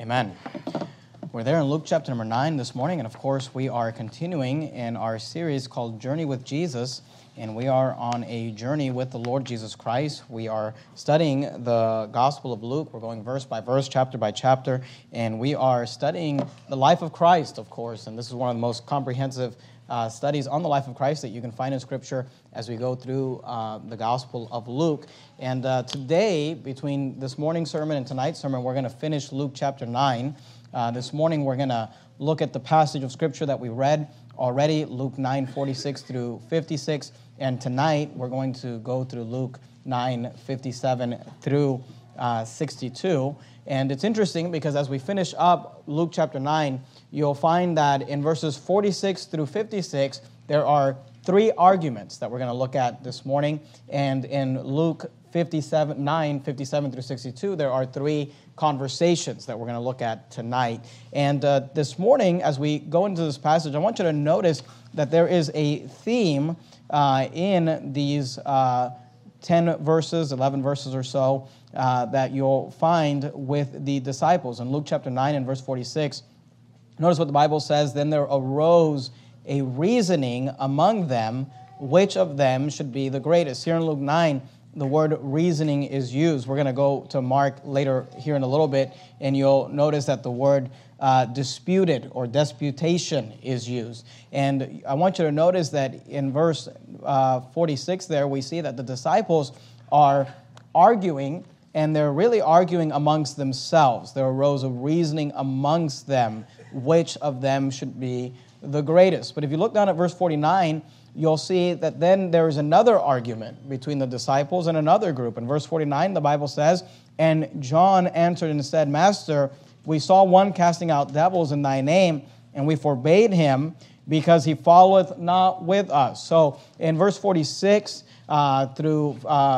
Amen. We're there in Luke chapter number 9 this morning, and of course we are continuing in our series called Journey with Jesus, and we are on a journey with the Lord Jesus Christ. We are studying the Gospel of Luke. We're going verse by verse, chapter by chapter, and we are studying the life of Christ, of course, and this is one of the most comprehensive studies on the life of Christ that you can find in Scripture as we go through the Gospel of Luke. And today, between this morning's sermon and tonight's sermon, we're going to finish Luke chapter 9. This morning, we're going to look at the passage of Scripture that we read already, Luke 9:46 through 56. And tonight, we're going to go through Luke 9:57 through 62. And it's interesting because as we finish up Luke chapter 9, you'll find that in verses 46 through 56, there are three arguments that we're going to look at this morning. And in Luke 9:57 through 62, there are three conversations that we're going to look at tonight. And this morning, as we go into this passage, I want you to notice that there is a theme in these 10 verses, 11 verses or so, that you'll find with the disciples. In Luke chapter 9 and verse 46, notice what the Bible says, "Then there arose a reasoning among them, which of them should be the greatest." Here in Luke 9, the word reasoning is used. We're going to go to Mark later here in a little bit, and you'll notice that the word disputed or disputation is used. And I want you to notice that in verse 46 there, we see that the disciples are arguing, and they're really arguing amongst themselves. There arose a reasoning amongst them, which of them should be the greatest. But if you look down at verse 49, you'll see that then there is another argument between the disciples and another group. In verse 49, the Bible says, "And John answered and said, Master, we saw one casting out devils in thy name, and we forbade him, because he followeth not with us." So in verse 46 through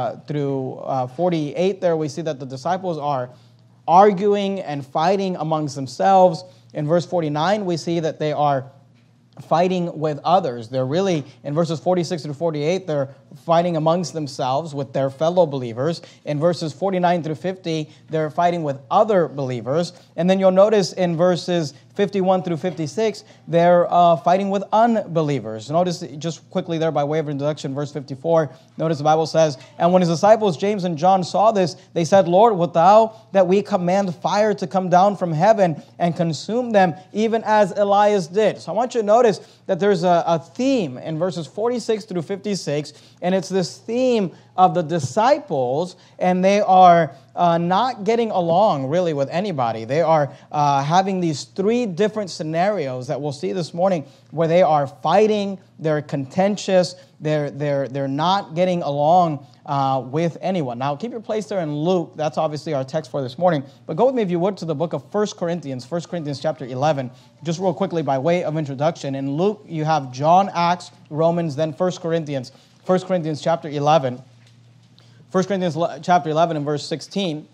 48 there, we see that the disciples are arguing and fighting amongst themselves. In verse 49, we see that they are fighting with others. They're really, in verses 46 through 48, they're fighting amongst themselves with their fellow believers. In verses 49 through 50, they're fighting with other believers. And then you'll notice in verses 51 through 56, they're fighting with unbelievers. Notice just quickly there by way of introduction, verse 54, notice the Bible says, "And when his disciples James and John saw this, they said, Lord, wilt thou that we command fire to come down from heaven and consume them, even as Elias did?" So I want you to notice that there's a theme in verses 46 through 56, and it's this theme of the disciples, and they are not getting along really with anybody. They are having these three different scenarios that we'll see this morning where they are fighting, they're contentious, they're not getting along with anyone. Now, keep your place there in Luke. That's obviously our text for this morning. But go with me, if you would, to the book of 1 Corinthians chapter 11. Just real quickly by way of introduction. In Luke, you have John, Acts, Romans, then 1 Corinthians. 1 Corinthians chapter 11. 1 Corinthians chapter 11 and verse 16.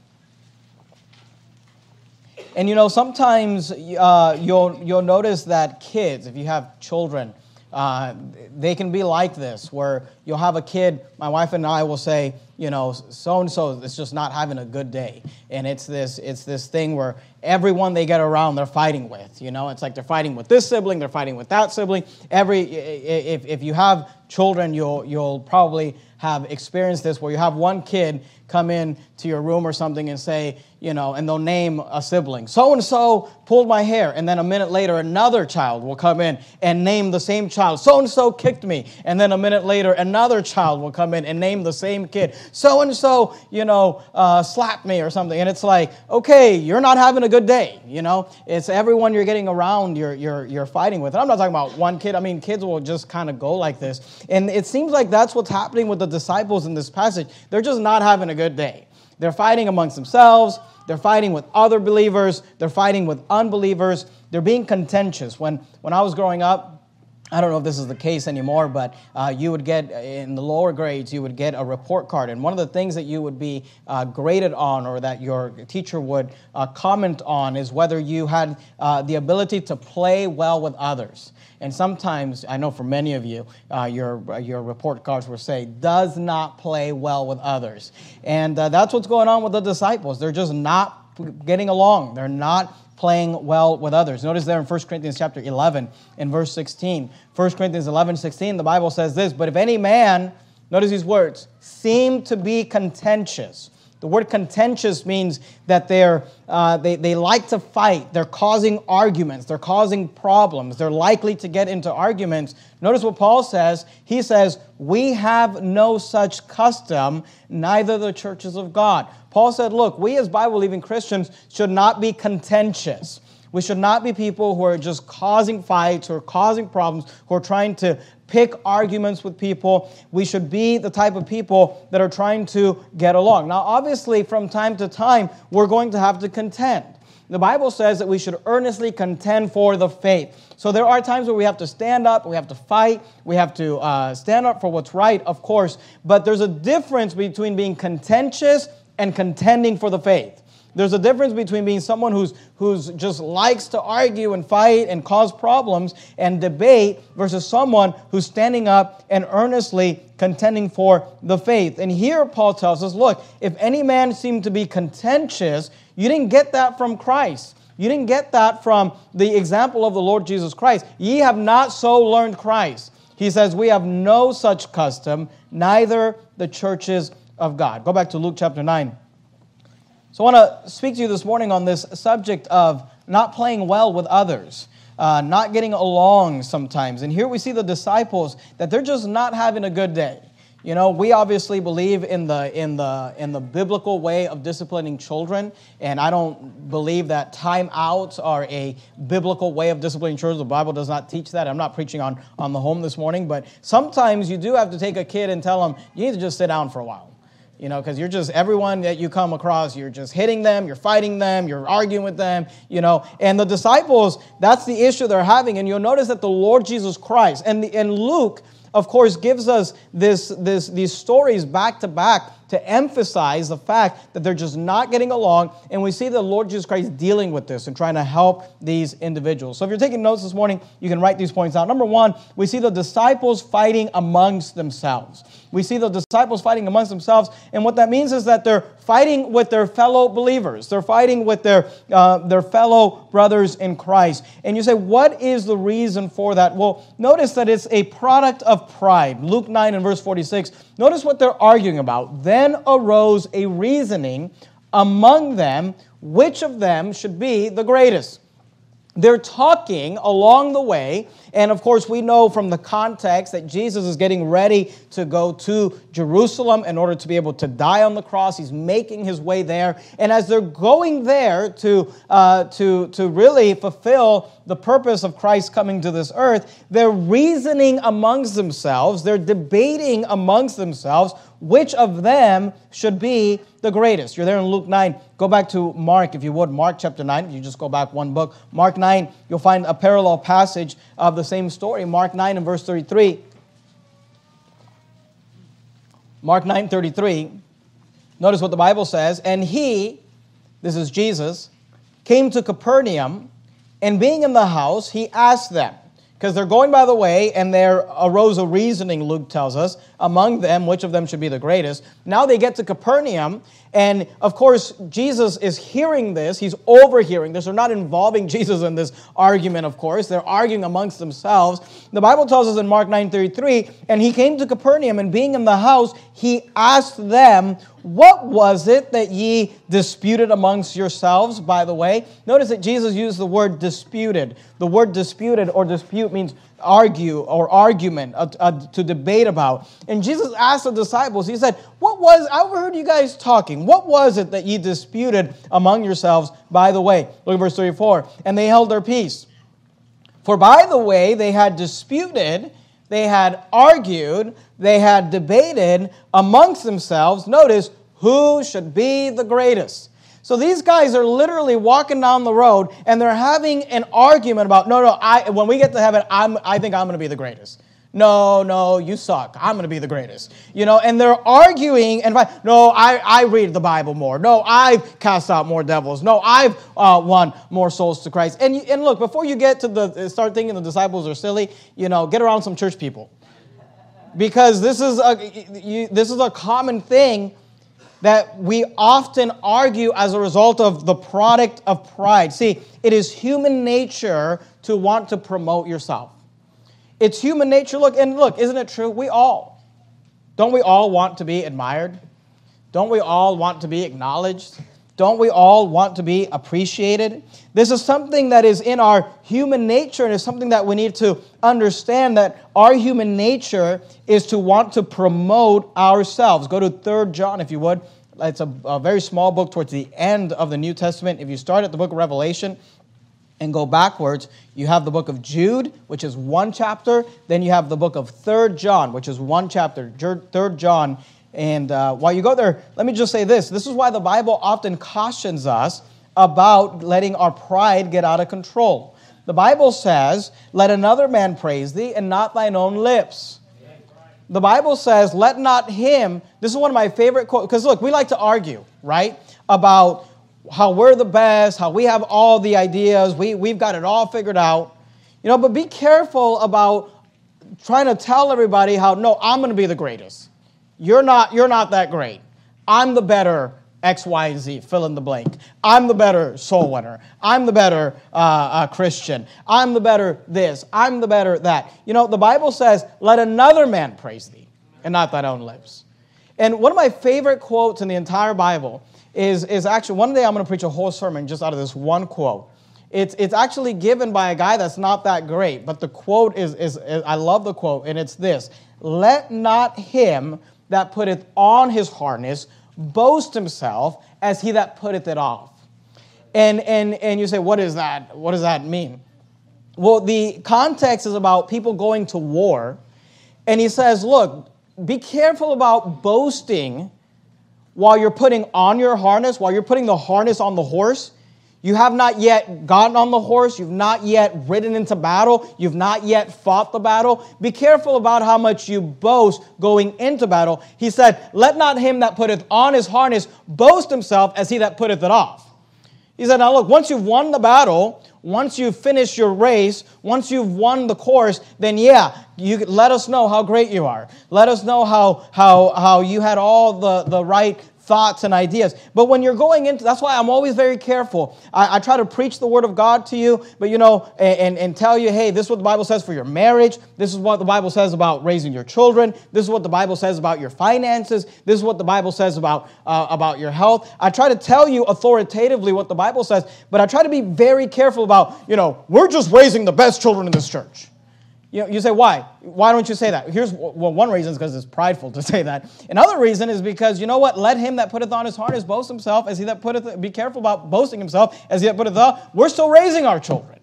And you know, sometimes you'll notice that kids, if you have children, they can be like this, where you'll have a kid, my wife and I will say, you know, so-and-so is just not having a good day. And it's this thing where everyone they get around they're fighting with. You know, it's like they're fighting with this sibling, they're fighting with that sibling. If you have children, you'll probably have experienced this, where you have one kid come in to your room or something and say, you know, and they'll name a sibling. So-and-so pulled my hair. And then a minute later, another child will come in and name the same child. So-and-so kicked me. And then a minute later, another child will come in and name the same kid. So-and-so, you know, slapped me or something. And it's like, okay, you're not having a good day. You know, it's everyone you're getting around you're fighting with. And I'm not talking about one kid. I mean, kids will just kind of go like this. And it seems like that's what's happening with the disciples in this passage. They're just not having a good day. They're fighting amongst themselves. They're fighting with other believers. They're fighting with unbelievers. They're being contentious. When I was growing up, I don't know if this is the case anymore, but you would get, in the lower grades, you would get a report card. And one of the things that you would be graded on, or that your teacher would comment on, is whether you had the ability to play well with others. And sometimes, I know for many of you, your report cards will say, does not play well with others. And that's what's going on with the disciples. They're just not getting along. They're not playing well with others. Notice there in 1 Corinthians chapter 11 and verse 16. 1 Corinthians 11:16, the Bible says this, but if any man, notice these words, seem to be contentious. The word contentious means that they like to fight. They're causing arguments. They're causing problems. They're likely to get into arguments. Notice what Paul says. He says, we have no such custom, neither the churches of God. Paul said, look, we as Bible-believing Christians should not be contentious. We should not be people who are just causing fights or causing problems, who are trying to pick arguments with people. We should be the type of people that are trying to get along. Now, obviously, from time to time, we're going to have to contend. The Bible says that we should earnestly contend for the faith. So there are times where we have to stand up, we have to fight, we have to stand up for what's right, of course. But there's a difference between being contentious and contending for the faith. There's a difference between being someone who's just likes to argue and fight and cause problems and debate versus someone who's standing up and earnestly contending for the faith. And here Paul tells us, look, if any man seem to be contentious, you didn't get that from Christ. You didn't get that from the example of the Lord Jesus Christ. Ye have not so learned Christ. He says, we have no such custom, neither the churches of God. Go back to Luke chapter 9. So I want to speak to you this morning on this subject of not playing well with others, not getting along sometimes. And here we see the disciples that they're just not having a good day. You know, we obviously believe in the biblical way of disciplining children, and I don't believe that timeouts are a biblical way of disciplining children. The Bible does not teach that. I'm not preaching on the home this morning, but sometimes you do have to take a kid and tell them, you need to just sit down for a while. You know, because you're just, everyone that you come across, you're just hitting them, you're fighting them, you're arguing with them, you know. And the disciples, that's the issue they're having. And you'll notice that the Lord Jesus Christ, and Luke, of course, gives us these stories back to back to emphasize the fact that they're just not getting along. And we see the Lord Jesus Christ dealing with this and trying to help these individuals. So if you're taking notes this morning, you can write these points out. Number one, we see the disciples fighting amongst themselves. We see the disciples fighting amongst themselves. And what that means is that they're fighting with their fellow believers. They're fighting with their fellow brothers in Christ. And you say, what is the reason for that? Well, notice that it's a product of pride. Luke 9 and verse 46. Notice what they're arguing about. Then arose a reasoning among them, which of them should be the greatest. They're talking along the way, and of course we know from the context that Jesus is getting ready to go to Jerusalem in order to be able to die on the cross. He's making his way there, and as they're going there to really fulfill the purpose of Christ coming to this earth, they're reasoning amongst themselves, they're debating amongst themselves which of them should be the greatest. You're there in Luke 9. Go back to Mark, if you would. Mark chapter 9. If you just go back one book. Mark 9, you'll find a parallel passage of the same story. Mark 9 and verse 33. Mark 9:33. Notice what the Bible says. And he, this is Jesus, came to Capernaum, and being in the house, he asked them, because they're going by the way, and there arose a reasoning, Luke tells us, among them, which of them should be the greatest. Now they get to Capernaum, and of course, Jesus is hearing this. He's overhearing this. They're not involving Jesus in this argument, of course. They're arguing amongst themselves. The Bible tells us in Mark 9:33, and he came to Capernaum, and being in the house, he asked them, what was it that ye disputed amongst yourselves, by the way? Notice that Jesus used the word disputed. The word disputed or dispute means argue or argument, to debate about. And Jesus asked the disciples, he said, I overheard you guys talking. What was it that ye disputed among yourselves, by the way? Look at verse 34. And they held their peace. For by the way, they had disputed, they had argued, they had debated amongst themselves. Notice, who should be the greatest? So these guys are literally walking down the road and they're having an argument about, when we get to heaven, I think I'm going to be the greatest. No, you suck. I'm going to be the greatest. You know, and they're arguing and I read the Bible more. No, I've cast out more devils. No, I've won more souls to Christ. And look, before you get to start thinking the disciples are silly, get around some church people. Because this is a common thing that we often argue as a result of the product of pride. See, it is human nature to want to promote yourself. It's human nature. Look, isn't it true? Don't we all want to be admired? Don't we all want to be acknowledged? Don't we all want to be appreciated? This is something that is in our human nature, and it's something that we need to understand, that our human nature is to want to promote ourselves. Go to 3 John, if you would. It's a very small book towards the end of the New Testament. If you start at the book of Revelation and go backwards, you have the book of Jude, which is 1 chapter. Then you have the book of 3 John, which is 1 chapter. 3 John. And while you go there, let me just say this. This is why the Bible often cautions us about letting our pride get out of control. The Bible says, let another man praise thee, and not thine own lips. The Bible says, let not him, this is one of my favorite quotes, because look, we like to argue, right, about how we're the best, how we have all the ideas, we've got it all figured out. But be careful about trying to tell everybody how, no, I'm going to be the greatest. You're not that great. I'm the better X, Y, and Z, fill in the blank. I'm the better soul winner. I'm the better Christian. I'm the better this. I'm the better that. The Bible says, let another man praise thee, and not thine own lips. And one of my favorite quotes in the entire Bible is actually, one day I'm going to preach a whole sermon just out of this one quote. It's actually given by a guy that's not that great, but the quote is I love the quote, and it's this: let not him that putteth on his harness boast himself as he that putteth it off. And you say, what is that? What does that mean? Well, the context is about people going to war. And he says, look, be careful about boasting while you're putting on your harness, while you're putting the harness on the horse. You have not yet gotten on the horse. You've not yet ridden into battle. You've not yet fought the battle. Be careful about how much you boast going into battle. He said, let not him that putteth on his harness boast himself as he that putteth it off. He said, now look, once you've won the battle, once you've finished your race, once you've won the course, then you let us know how great you are. Let us know how you had all the right thoughts and ideas. But when you're going into, that's why I'm always very careful. I try to preach the Word of God to you, but and tell you, hey, this is what the Bible says for your marriage. This is what the Bible says about raising your children. This is what the Bible says about your finances. This is what the Bible says about your health. I try to tell you authoritatively what the Bible says, but I try to be very careful about, we're just raising the best children in this church. You say, why? Why don't you say that? One reason is because it's prideful to say that. Another reason is because, you know what? Let him that putteth on his harness boast himself as he that putteth, be careful about boasting himself as he that putteth off. We're still raising our children,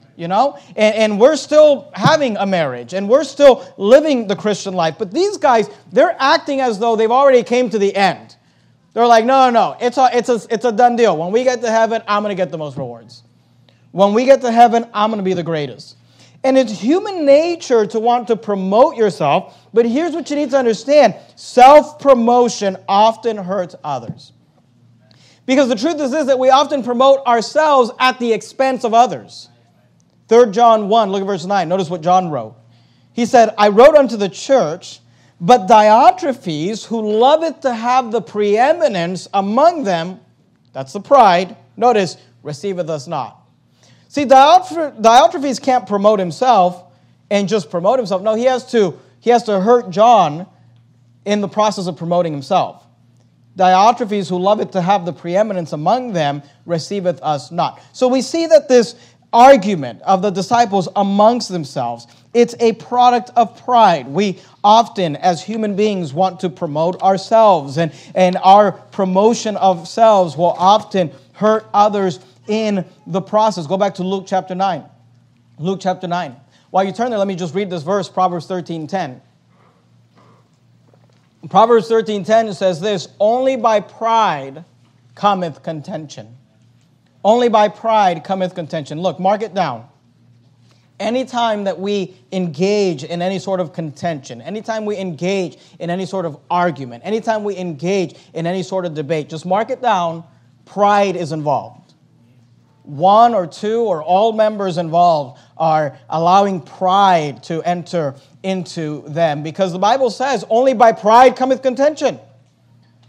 and we're still having a marriage, and we're still living the Christian life. But these guys, they're acting as though they've already came to the end. They're like, no, it's a done deal. When we get to heaven, I'm going to get the most rewards. When we get to heaven, I'm going to be the greatest. And it's human nature to want to promote yourself, but here's what you need to understand. Self-promotion often hurts others. Because the truth is this, that we often promote ourselves at the expense of others. 3 John 1, look at verse 9. Notice what John wrote. He said, I wrote unto the church, but Diotrephes, who loveth to have the preeminence among them, that's the pride, notice, receiveth us not. See, Diotrephes can't promote himself and just promote himself. No, he has to hurt John in the process of promoting himself. Diotrephes, who loveth to have the preeminence among them, receiveth us not. So we see that this argument of the disciples amongst themselves, it's a product of pride. We often, as human beings, want to promote ourselves, and our promotion of selves will often hurt others in the process. Go back to Luke chapter 9. Luke chapter 9. While you turn there, let me just read this verse, Proverbs 13:10. Proverbs 13:10 says this, only by pride cometh contention. Only by pride cometh contention. Look, mark it down. Anytime that we engage in any sort of contention, anytime we engage in any sort of argument, anytime we engage in any sort of debate, just mark it down, pride is involved. One or two or all members involved are allowing pride to enter into them, because the Bible says only by pride cometh contention.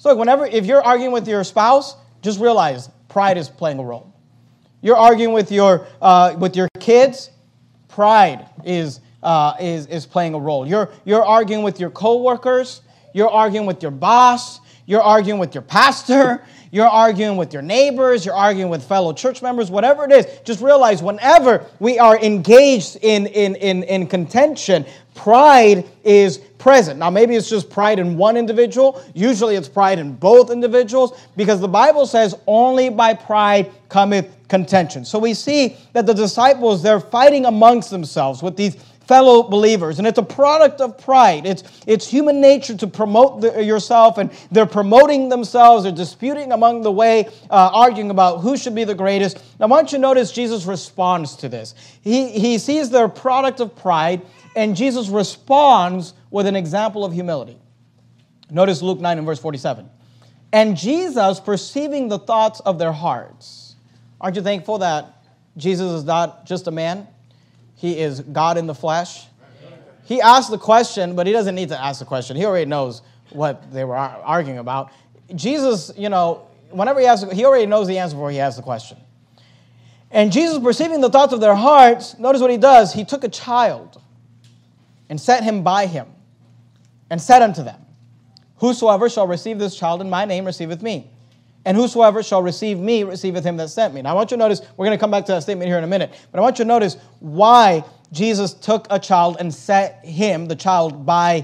So if you're arguing with your spouse, just realize pride is playing a role. You're arguing with your kids, pride is playing a role. You're arguing with your coworkers, you're arguing with your boss, you're arguing with your pastor, you're arguing with your neighbors, you're arguing with fellow church members, whatever it is, just realize whenever we are engaged in contention, pride is present. Now, maybe it's just pride in one individual. Usually it's pride in both individuals, because the Bible says only by pride cometh contention. So we see that the disciples, they're fighting amongst themselves with these fellow believers, and it's a product of pride. It's human nature to promote yourself, and they're promoting themselves. They're disputing among the way, arguing about who should be the greatest. Now, I want you to notice Jesus responds to this. He sees their product of pride, and Jesus responds with an example of humility. Notice Luke 9 and verse 47. And Jesus, perceiving the thoughts of their hearts. Aren't you thankful that Jesus is not just a man? He is God in the flesh. He asked the question, but he doesn't need to ask the question. He already knows what they were arguing about. Jesus, whenever he asks, he already knows the answer before he asks the question. And Jesus, perceiving the thoughts of their hearts, notice what he does. He took a child and set him by him and said unto them, whosoever shall receive this child in my name receiveth me. And whosoever shall receive me receiveth him that sent me. Now I want you to notice, we're going to come back to that statement here in a minute, but I want you to notice why Jesus took a child and set him, the child, by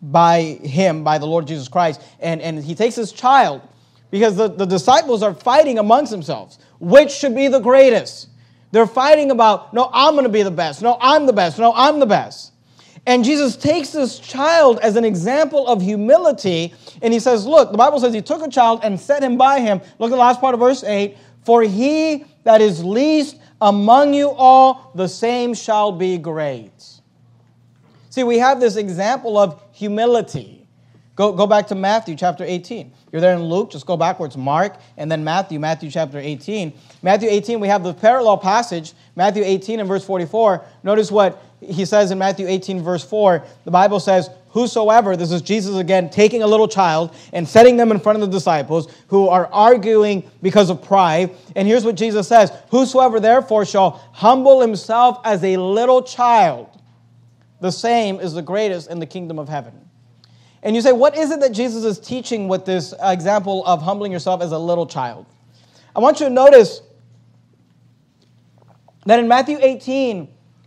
the Lord Jesus Christ. And he takes his child because the disciples are fighting amongst themselves. Which should be the greatest? They're fighting about, no, I'm going to be the best. No, I'm the best. No, I'm the best. And Jesus takes this child as an example of humility, and he says, look, the Bible says he took a child and set him by him. Look at the last part of verse 8. For he that is least among you all, the same shall be great. See, we have this example of humility. Go back to Matthew chapter 18. You're there in Luke, just go backwards. Mark, and then Matthew chapter 18. Matthew 18, we have the parallel passage, Matthew 18 and verse 44. Notice what he says in Matthew 18 verse 4. The Bible says, whosoever, this is Jesus again, taking a little child and setting them in front of the disciples who are arguing because of pride. And here's what Jesus says, whosoever therefore shall humble himself as a little child, the same is the greatest in the kingdom of heaven. And you say, what is it that Jesus is teaching with this example of humbling yourself as a little child? I want you to notice that in Matthew 18,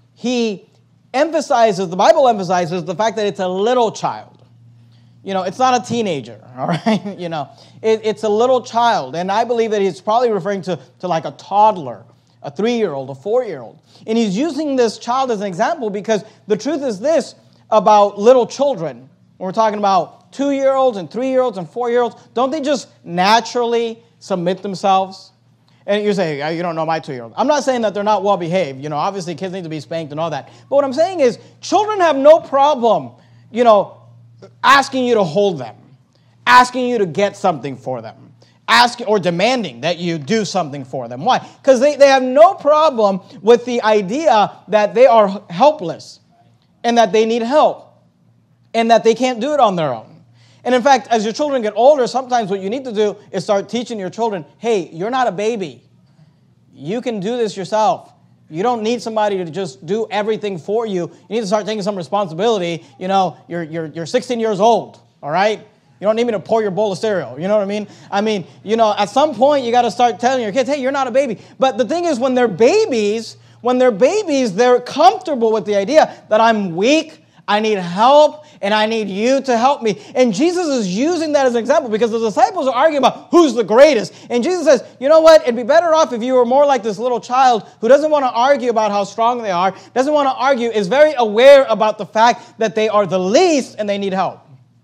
the Bible emphasizes the fact that it's a little child. It's not a teenager, all right? It's a little child. And I believe that he's probably referring to like a toddler, a 3-year-old, a 4-year-old. And he's using this child as an example because the truth is this about little children. When we're talking about 2-year-olds and 3-year-olds and 4-year-olds, don't they just naturally submit themselves? And you say, you don't know my 2-year-old. I'm not saying that they're not well behaved. Obviously kids need to be spanked and all that. But what I'm saying is children have no problem, asking you to hold them, asking you to get something for them, asking or demanding that you do something for them. Why? Because they have no problem with the idea that they are helpless and that they need help and that they can't do it on their own. And in fact, as your children get older, sometimes what you need to do is start teaching your children, hey, you're not a baby. You can do this yourself. You don't need somebody to just do everything for you. You need to start taking some responsibility. You're 16 years old, all right? You don't need me to pour your bowl of cereal. You know what I mean? At some point, you got to start telling your kids, hey, you're not a baby. But the thing is, when they're babies, they're comfortable with the idea that I'm weak, I need help, and I need you to help me. And Jesus is using that as an example because the disciples are arguing about who's the greatest. And Jesus says, you know what? It'd be better off if you were more like this little child who doesn't want to argue about how strong they are, doesn't want to argue, is very aware about the fact that they are the least and they need help.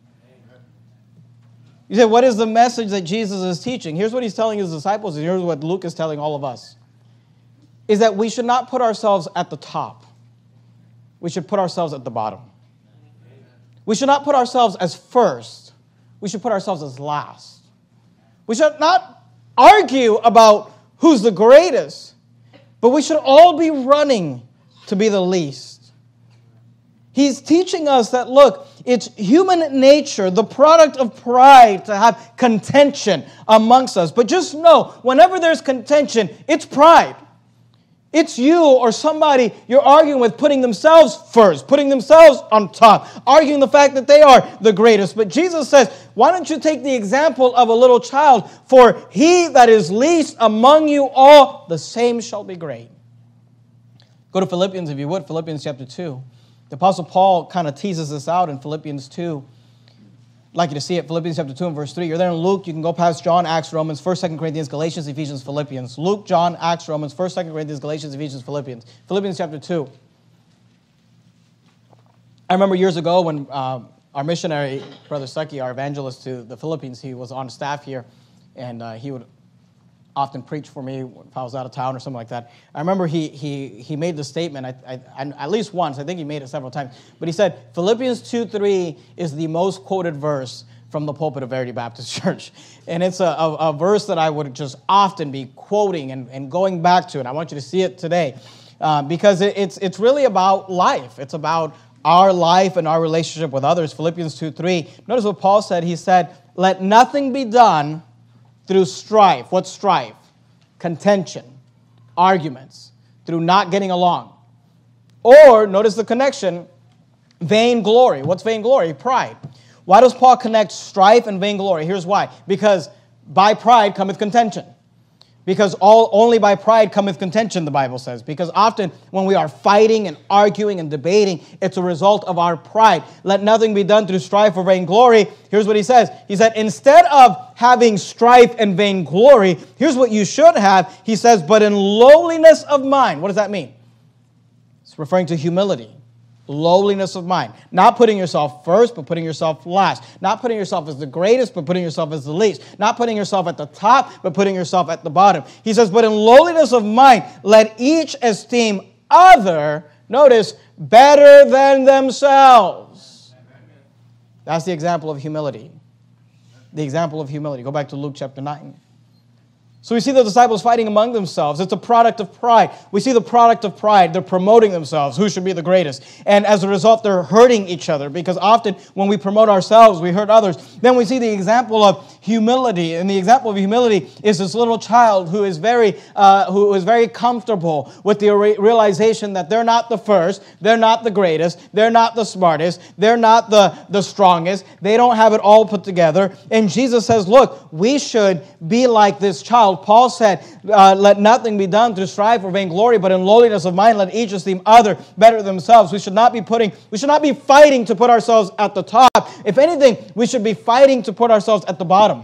You say, what is the message that Jesus is teaching? Here's what he's telling his disciples, and here's what Luke is telling all of us, is that we should not put ourselves at the top. We should put ourselves at the bottom. We should not put ourselves as first. We should put ourselves as last. We should not argue about who's the greatest, but we should all be running to be the least. He's teaching us that, look, it's human nature, the product of pride, to have contention amongst us. But just know, whenever there's contention, it's pride. It's you or somebody you're arguing with putting themselves first, putting themselves on top, arguing the fact that they are the greatest. But Jesus says, why don't you take the example of a little child? For he that is least among you all, the same shall be great. Go to Philippians, if you would, Philippians chapter 2. The Apostle Paul kind of teases this out in Philippians 2. I'd like you to see it, Philippians chapter 2 and verse 3. You're there in Luke. You can go past John, Acts, Romans, 1st, 2nd Corinthians, Galatians, Ephesians, Philippians. Luke, John, Acts, Romans, 1st, 2nd Corinthians, Galatians, Ephesians, Philippians. Philippians chapter 2. I remember years ago when our missionary, Brother Stuckey, our evangelist to the Philippines, he was on staff here, and he would often preach for me if I was out of town or something like that. I remember he made the statement, at least once, I think he made it several times, but he said, Philippians 2:3 is the most quoted verse from the pulpit of Verity Baptist Church. And it's a verse that I would just often be quoting and going back to, and I want you to see it today, because it's really about life. It's about our life and our relationship with others. Philippians 2:3. Notice what Paul said. He said, let nothing be done through strife. What's strife? Contention, arguments, through not getting along. Or, notice the connection, vainglory. What's vainglory? Pride. Why does Paul connect strife and vainglory? Here's why. Because by pride cometh contention. Because only by pride cometh contention, the Bible says. Because often when we are fighting and arguing and debating, it's a result of our pride. Let nothing be done through strife or vainglory. Here's what he says. He said, instead of having strife and vainglory, here's what you should have. He says, but in lowliness of mind. What does that mean? It's referring to humility. Lowliness of mind. Not putting yourself first, but putting yourself last. Not putting yourself as the greatest, but putting yourself as the least. Not putting yourself at the top, but putting yourself at the bottom. He says, but in lowliness of mind, let each esteem other, notice, better than themselves. That's the example of humility. The example of humility. Go back to Luke chapter 9. So we see the disciples fighting among themselves. It's a product of pride. We see the product of pride. They're promoting themselves. Who should be the greatest? And as a result, they're hurting each other, because often when we promote ourselves, we hurt others. Then we see the example of humility. And the example of humility is this little child who is very comfortable with the realization that they're not the first, they're not the greatest, they're not the smartest, they're not the strongest, they don't have it all put together. And Jesus says, look, we should be like this child. Paul said, let nothing be done through strife or vainglory, but in lowliness of mind, let each esteem other better than themselves. We should not be fighting to put ourselves at the top. If anything, we should be fighting to put ourselves at the bottom.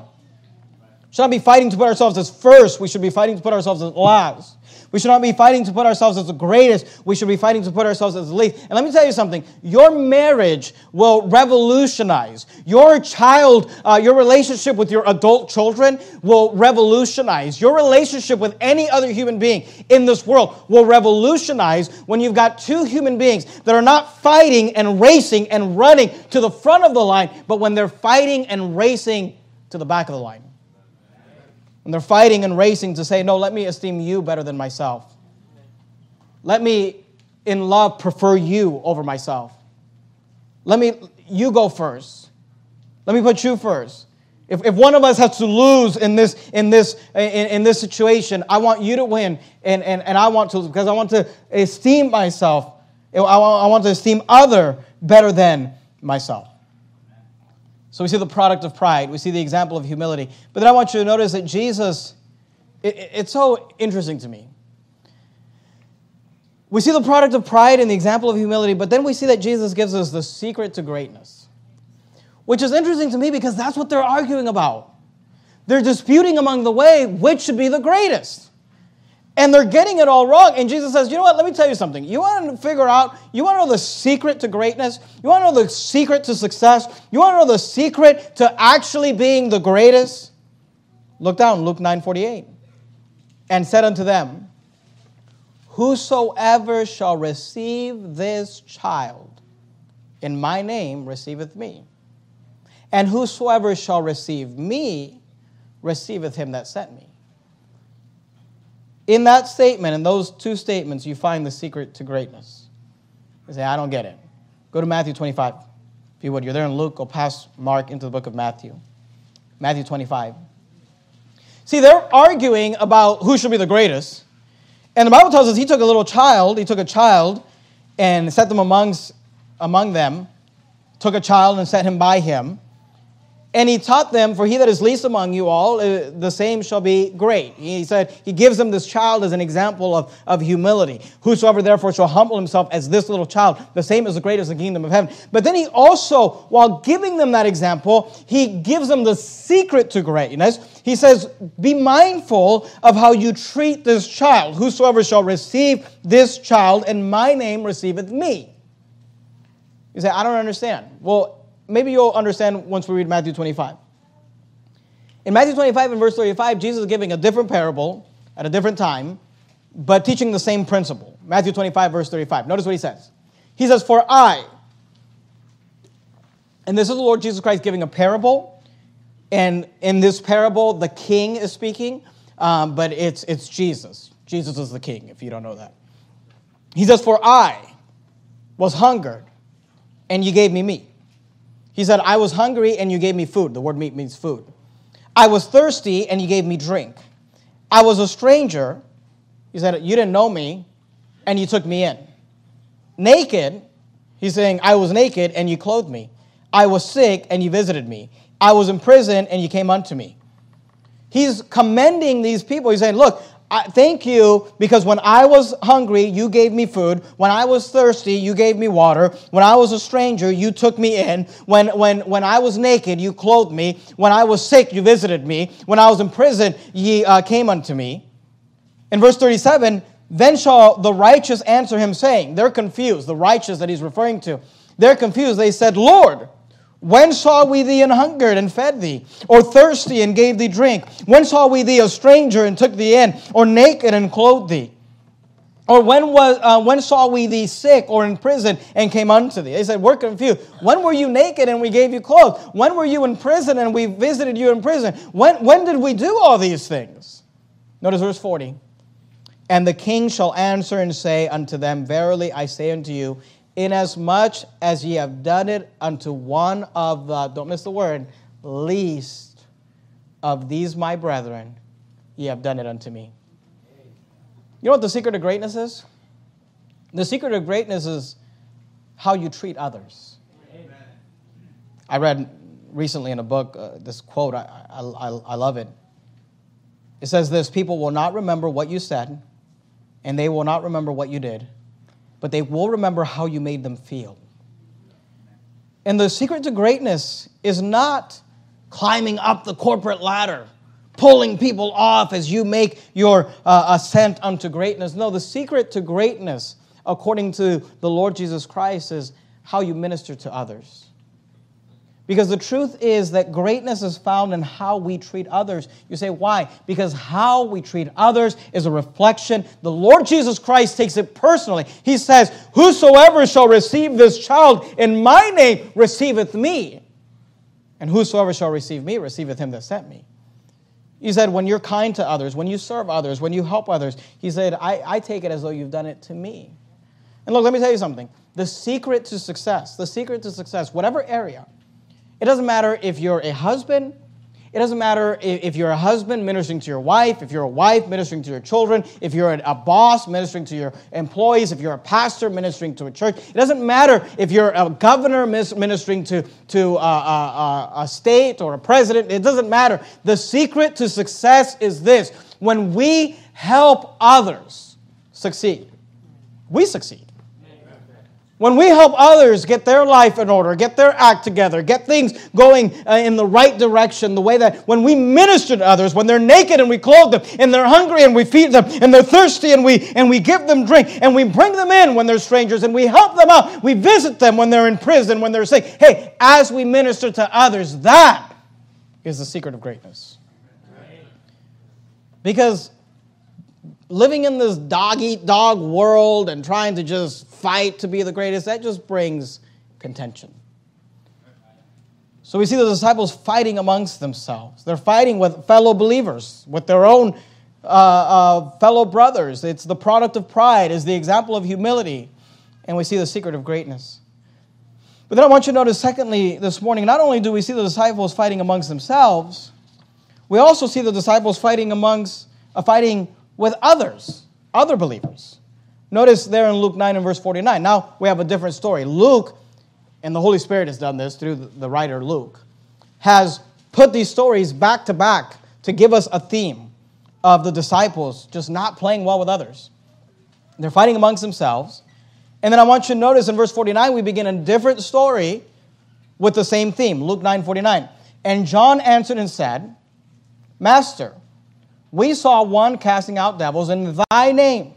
We should not be fighting to put ourselves as first. We should be fighting to put ourselves as last. We should not be fighting to put ourselves as the greatest. We should be fighting to put ourselves as the least. And let me tell you something. Your marriage will revolutionize. Your relationship with your adult children will revolutionize. Your relationship with any other human being in this world will revolutionize when you've got two human beings that are not fighting and racing and running to the front of the line, but when they're fighting and racing to the back of the line. And they're fighting and racing to say, no, let me esteem you better than myself. Let me, in love, prefer you over myself. You go first. Let me put you first. If one of us has to lose in this situation, I want you to win, and I want to, because I want to esteem myself. I want to esteem other better than myself. So we see the product of pride. We see the example of humility. But then I want you to notice that Jesus, it's so interesting to me. We see the product of pride and the example of humility, but then we see that Jesus gives us the secret to greatness, which is interesting to me because that's what they're arguing about. They're disputing among the way which should be the greatest. And they're getting it all wrong. And Jesus says, you know what, let me tell you something. You want to know the secret to greatness? You want to know the secret to success? You want to know the secret to actually being the greatest? Look down, Luke 9:48. And said unto them, whosoever shall receive this child in my name receiveth me. And whosoever shall receive me receiveth him that sent me. In that statement, in those two statements, you find the secret to greatness. You say, I don't get it. Go to Matthew 25. If you would, you're there in Luke, go past Mark into the book of Matthew. Matthew 25. See, they're arguing about who should be the greatest. And the Bible tells us he took a child and set them among them, took a child and set him by him. And he taught them, for he that is least among you all, the same shall be great. He said, he gives them this child as an example of humility. Whosoever therefore shall humble himself as this little child, the same is the greatest in the kingdom of heaven. But then he also, while giving them that example, he gives them the secret to greatness. He says, be mindful of how you treat this child. Whosoever shall receive this child in my name receiveth me. You say, I don't understand. Well, maybe you'll understand once we read Matthew 25. In Matthew 25 and verse 35, Jesus is giving a different parable at a different time, but teaching the same principle. Matthew 25, verse 35. Notice what he says. He says, for I, and this is the Lord Jesus Christ giving a parable, and in this parable, the king is speaking, but it's Jesus. Jesus is the king, if you don't know that. He says, for I was hungered, and you gave me meat. He said, I was hungry and you gave me food. The word meat means food. I was thirsty and you gave me drink. I was a stranger. He said, you didn't know me and you took me in. Naked, he's saying, I was naked and you clothed me. I was sick and you visited me. I was in prison and you came unto me. He's commending these people. He's saying, look, thank you, because when I was hungry, you gave me food. When I was thirsty, you gave me water. When I was a stranger, you took me in. When I was naked, you clothed me. When I was sick, you visited me. When I was in prison, ye came unto me. In verse 37, then shall the righteous answer him, saying, they're confused, the righteous that he's referring to. They're confused. They said, Lord, when saw we thee an hungered and fed thee, or thirsty and gave thee drink? When saw we thee a stranger and took thee in, or naked and clothed thee? Or when saw we thee sick or in prison and came unto thee? They said, we're confused. When were you naked and we gave you clothes? When were you in prison and we visited you in prison? When did we do all these things? Notice verse 40. And the king shall answer and say unto them, verily I say unto you, inasmuch as ye have done it unto one of the, don't miss the word, least of these my brethren, ye have done it unto me. You know what the secret of greatness is? The secret of greatness is how you treat others. Amen. I read recently in a book this quote. I love it. It says this, people will not remember what you said, and they will not remember what you did, but they will remember how you made them feel. And the secret to greatness is not climbing up the corporate ladder, pulling people off as you make your ascent unto greatness. No, the secret to greatness, according to the Lord Jesus Christ, is how you minister to others. Because the truth is that greatness is found in how we treat others. You say, why? Because how we treat others is a reflection. The Lord Jesus Christ takes it personally. He says, whosoever shall receive this child in my name receiveth me. And whosoever shall receive me receiveth him that sent me. He said, when you're kind to others, when you serve others, when you help others, he said, I take it as though you've done it to me. And look, let me tell you something. The secret to success, whatever area, it doesn't matter if you're a husband. It doesn't matter if you're a husband ministering to your wife, if you're a wife ministering to your children, if you're a boss ministering to your employees, if you're a pastor ministering to a church. It doesn't matter if you're a governor ministering to a state or a president. It doesn't matter. The secret to success is this. When we help others succeed, we succeed. When we help others get their life in order, get their act together, get things going in the right direction, the way that when we minister to others, when they're naked and we clothe them, and they're hungry and we feed them, and they're thirsty and we give them drink, and we bring them in when they're strangers, and we help them out, we visit them when they're in prison, when they're sick. Hey, as we minister to others, that is the secret of greatness. Because living in this dog-eat-dog world and trying to just fight to be the greatest, that just brings contention. So we see the disciples fighting amongst themselves. They're fighting with fellow believers, with their own fellow brothers. It's the product of pride. It's the example of humility. And we see the secret of greatness. But then I want you to notice, secondly, this morning, not only do we see the disciples fighting amongst themselves, we also see the disciples fighting with others, other believers. Notice there in Luke 9 and verse 49. Now we have a different story. Luke, and the Holy Spirit has done this through the writer Luke, has put these stories back to back to give us a theme of the disciples just not playing well with others. They're fighting amongst themselves. And then I want you to notice in verse 49, we begin a different story with the same theme. Luke 9:49. And John answered and said, Master, we saw one casting out devils in thy name,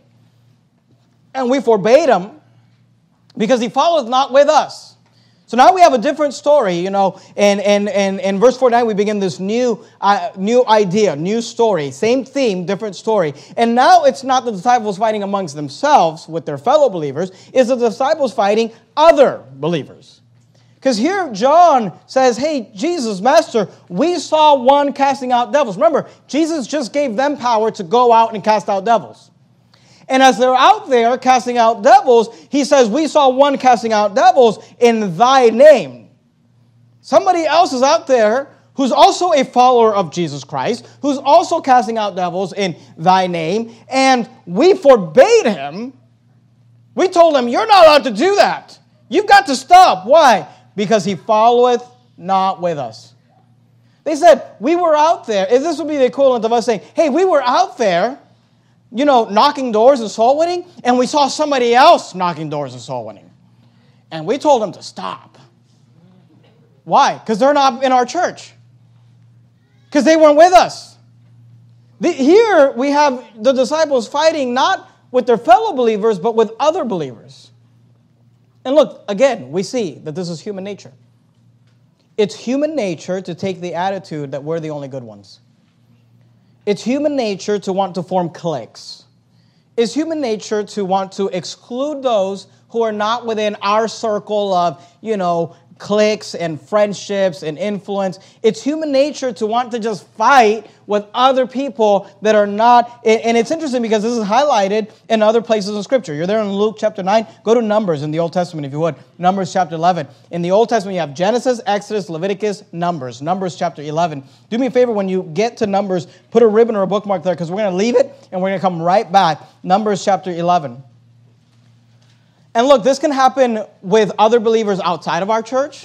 and we forbade him because he followeth not with us. So now we have a different story, and in verse 49 we begin this new idea, new story, same theme, different story. And now it's not the disciples fighting amongst themselves with their fellow believers, it's the disciples fighting other believers. Because here John says, hey, Jesus, Master, we saw one casting out devils. Remember, Jesus just gave them power to go out and cast out devils. And as they're out there casting out devils, he says, we saw one casting out devils in thy name. Somebody else is out there who's also a follower of Jesus Christ, who's also casting out devils in thy name, and we forbade him. We told him, you're not allowed to do that. You've got to stop. Why? Because he followeth not with us. They said, we were out there. This would be the equivalent of us saying, hey, we were out there, knocking doors and soul winning, and we saw somebody else knocking doors and soul winning. And we told them to stop. Why? Because they're not in our church. Because they weren't with us. Here we have the disciples fighting not with their fellow believers, but with other believers. And look, again, we see that this is human nature. It's human nature to take the attitude that we're the only good ones. It's human nature to want to form cliques. It's human nature to want to exclude those who are not within our circle of, cliques and friendships and influence. It's human nature to want to just fight with other people that are not. And it's interesting because this is highlighted in other places in Scripture. You're there in Luke chapter 9. Go to Numbers in the Old Testament if you would. Numbers chapter 11. In the Old Testament, you have Genesis, Exodus, Leviticus, Numbers. Numbers chapter 11. Do me a favor, when you get to Numbers, put a ribbon or a bookmark there because we're going to leave it and we're going to come right back. Numbers chapter 11. And look, this can happen with other believers outside of our church.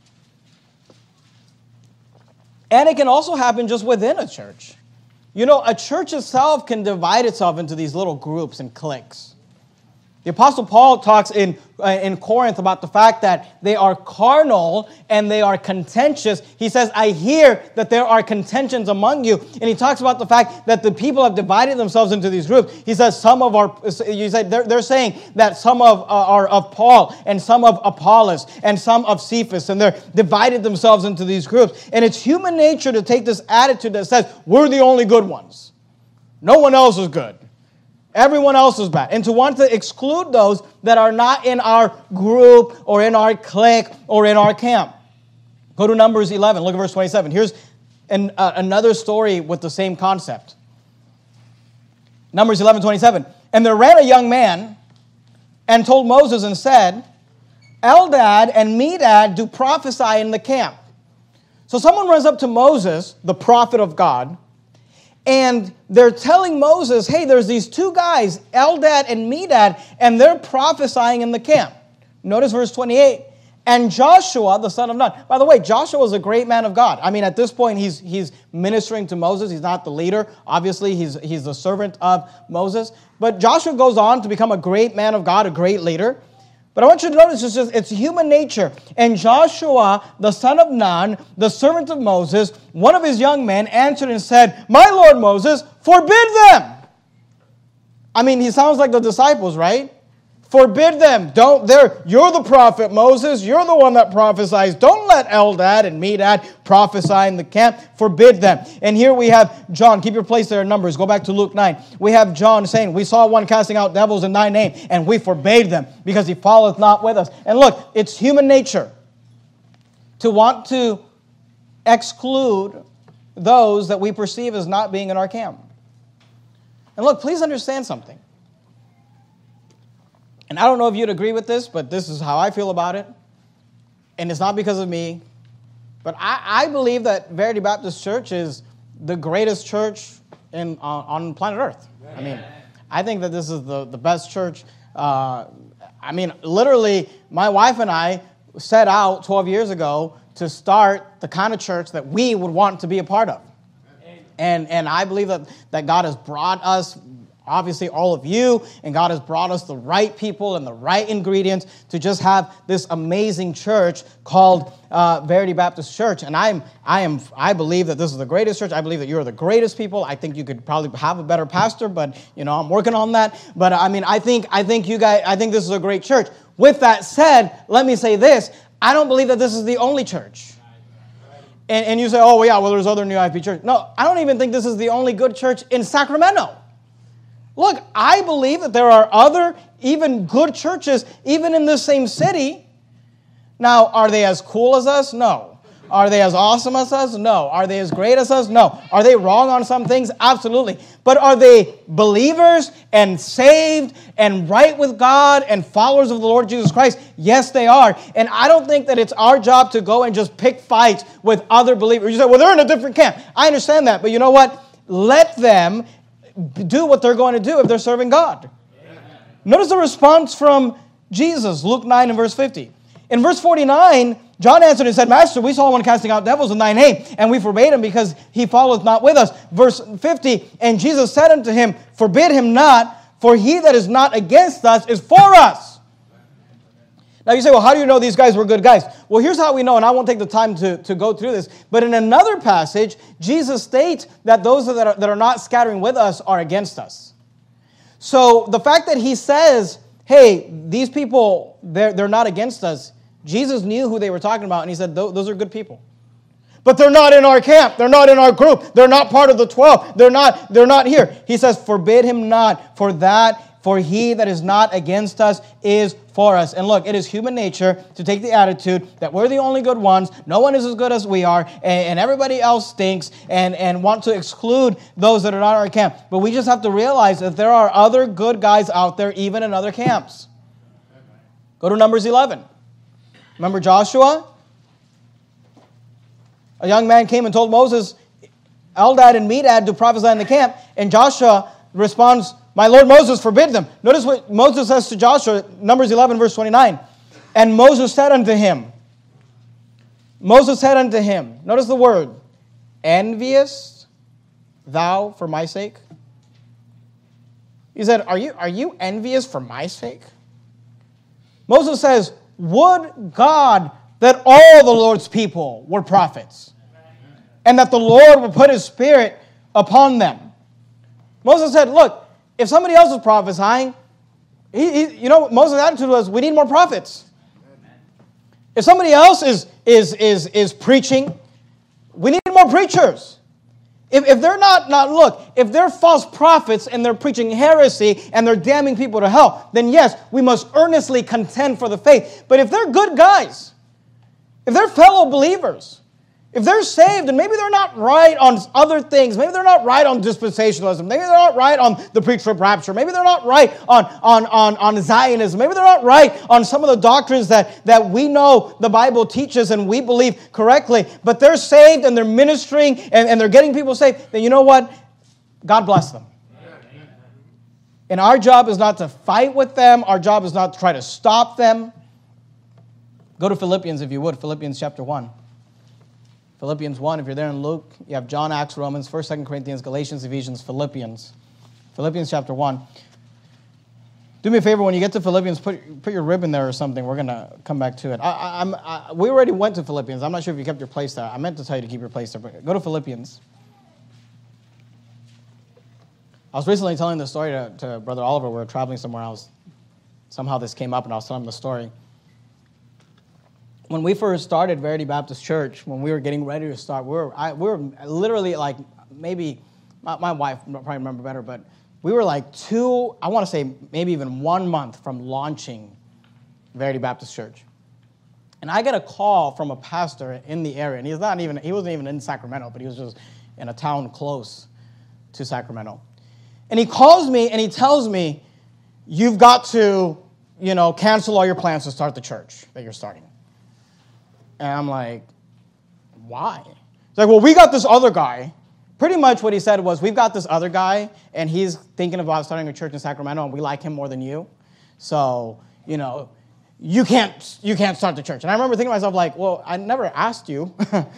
And it can also happen just within a church. A church itself can divide itself into these little groups and cliques. The Apostle Paul talks in Corinth about the fact that they are carnal and they are contentious. He says, I hear that there are contentions among you. And he talks about the fact that the people have divided themselves into these groups. He says they're saying that some are of Paul and some of Apollos and some of Cephas. And they're divided themselves into these groups. And it's human nature to take this attitude that says, we're the only good ones. No one else is good. Everyone else is bad. And to want to exclude those that are not in our group or in our clique or in our camp. Go to Numbers 11. Look at verse 27. Here's another story with the same concept. Numbers 11:27. And there ran a young man and told Moses and said, Eldad and Medad do prophesy in the camp. So someone runs up to Moses, the prophet of God, and they're telling Moses, hey, there's these two guys, Eldad and Medad, and they're prophesying in the camp. Notice verse 28. And Joshua, the son of Nun. By the way, Joshua was a great man of God. I mean, at this point, he's ministering to Moses. He's not the leader. Obviously, he's the servant of Moses. But Joshua goes on to become a great man of God, a great leader. But I want you to notice it's human nature. And Joshua, the son of Nun, the servant of Moses, one of his young men answered and said, my Lord Moses, forbid them. I mean, he sounds like the disciples, right? Forbid them. You're the prophet, Moses. You're the one that prophesies. Don't let Eldad and Medad prophesy in the camp. Forbid them. And here we have John. Keep your place there in Numbers. Go back to Luke 9. We have John saying, we saw one casting out devils in thy name, and we forbade them because he followeth not with us. And look, it's human nature to want to exclude those that we perceive as not being in our camp. And look, please understand something. And I don't know if you'd agree with this, but this is how I feel about it. and it's not because of me, but I believe that Verity Baptist Church is the greatest church on planet Earth. I mean, I think that this is the best church. Literally, my wife and I set out 12 years ago to start the kind of church that we would want to be a part of. And I believe that God has brought us, obviously all of you, and God has brought us the right people and the right ingredients to just have this amazing church called Verity Baptist Church. And I believe that this is the greatest church. I believe that you're the greatest people. I think you could probably have a better pastor, but I'm working on that. But I think this is a great church. With that said, let me say this: I don't believe that this is the only church. And you say, oh, yeah, well, there's other New IP churches. No, I don't even think this is the only good church in Sacramento. Look, I believe that there are other, even good churches, even in the same city. Now, are they as cool as us? No. Are they as awesome as us? No. Are they as great as us? No. Are they wrong on some things? Absolutely. But are they believers and saved and right with God and followers of the Lord Jesus Christ? Yes, they are. And I don't think that it's our job to go and just pick fights with other believers. You say, well, they're in a different camp. I understand that. But you know what? Let them do what they're going to do if they're serving God. Amen. Notice the response from Jesus, Luke 9 and verse 50. In verse 49, John answered and said, Master, we saw one casting out devils in thy name, and we forbade him because he followeth not with us. Verse 50, and Jesus said unto him, Forbid him not, for he that is not against us is for us. Now you say, well, how do you know these guys were good guys? Well, here's how we know, and I won't take the time to go through this. But in another passage, Jesus states that those that are not scattering with us are against us. So the fact that he says, hey, these people, they're not against us, Jesus knew who they were talking about, and he said, those are good people. But they're not in our camp. They're not in our group. They're not part of the 12. They're not here. He says, forbid him not, for he that is not against us is for us. And look, it is human nature to take the attitude that we're the only good ones, no one is as good as we are, and everybody else stinks, and want to exclude those that are not in our camp. But we just have to realize that there are other good guys out there, even in other camps. Go to Numbers 11. Remember Joshua? A young man came and told Moses, Eldad and Medad to prophesy in the camp, and Joshua responds, my Lord Moses forbid them. Notice what Moses says to Joshua, Numbers 11, verse 29. And Moses said unto him, notice the word, envious thou for my sake? He said, are you envious for my sake? Moses says, would God that all the Lord's people were prophets, and that the Lord would put his spirit upon them. Moses said, look, if somebody else is prophesying, Moses' attitude was, we need more prophets. If somebody else is preaching, we need more preachers. If they're if they're false prophets and they're preaching heresy and they're damning people to hell, then yes, we must earnestly contend for the faith. But if they're good guys, if they're fellow believers, if they're saved and maybe they're not right on other things, maybe they're not right on dispensationalism, maybe they're not right on the pre-trib rapture, maybe they're not right on Zionism, maybe they're not right on some of the doctrines that we know the Bible teaches and we believe correctly, but they're saved and they're ministering and they're getting people saved, then you know what? God bless them. And our job is not to fight with them. Our job is not to try to stop them. Go to Philippians if you would, Philippians chapter 1. Philippians 1, if you're there in Luke, you have John, Acts, Romans, 1st, 2nd Corinthians, Galatians, Ephesians, Philippians. Philippians chapter 1. Do me a favor, when you get to Philippians, put your rib in there or something. We're going to come back to it. We already went to Philippians. I'm not sure if you kept your place there. I meant to tell you to keep your place there, but go to Philippians. I was recently telling the story to Brother Oliver. We were traveling somewhere else. Somehow this came up, and I was telling him the story. When we first started Verity Baptist Church, when we were getting ready to start, we were literally like, maybe, my wife probably remember better, but we were like I want to say maybe even 1 month from launching Verity Baptist Church. And I get a call from a pastor in the area, and he wasn't even in Sacramento, but he was just in a town close to Sacramento. And he calls me and he tells me, you've got to, cancel all your plans to start the church that you're starting. And I'm like, why? It's like, well, we got this other guy. Pretty much what he said was, we've got this other guy, and he's thinking about starting a church in Sacramento, and we like him more than you. So, you can't start the church. And I remember thinking to myself, like, well, I never asked you.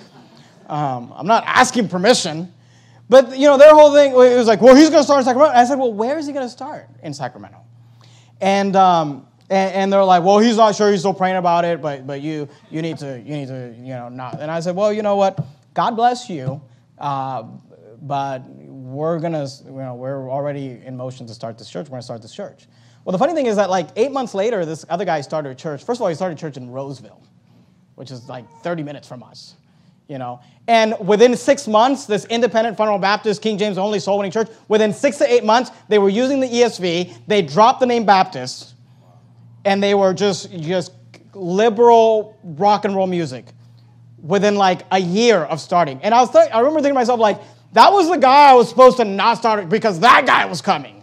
I'm not asking permission. But, their whole thing, it was like, well, he's going to start in Sacramento. And I said, well, where is he going to start in Sacramento? And they're like, well, he's not sure. He's still praying about it, but you need to, not. And I said, well, you know what? God bless you. But we're already in motion to start this church. We're going to start this church. Well, the funny thing is that like 8 months later, this other guy started a church. First of all, he started a church in Roseville, which is like 30 minutes from us, And within 6 months, this independent fundamental Baptist, King James only soul winning church, within 6 to 8 months, they were using the ESV. They dropped the name Baptist, and they were just liberal rock and roll music within like a year of starting. And I remember thinking to myself, like, that was the guy I was supposed to not start because that guy was coming,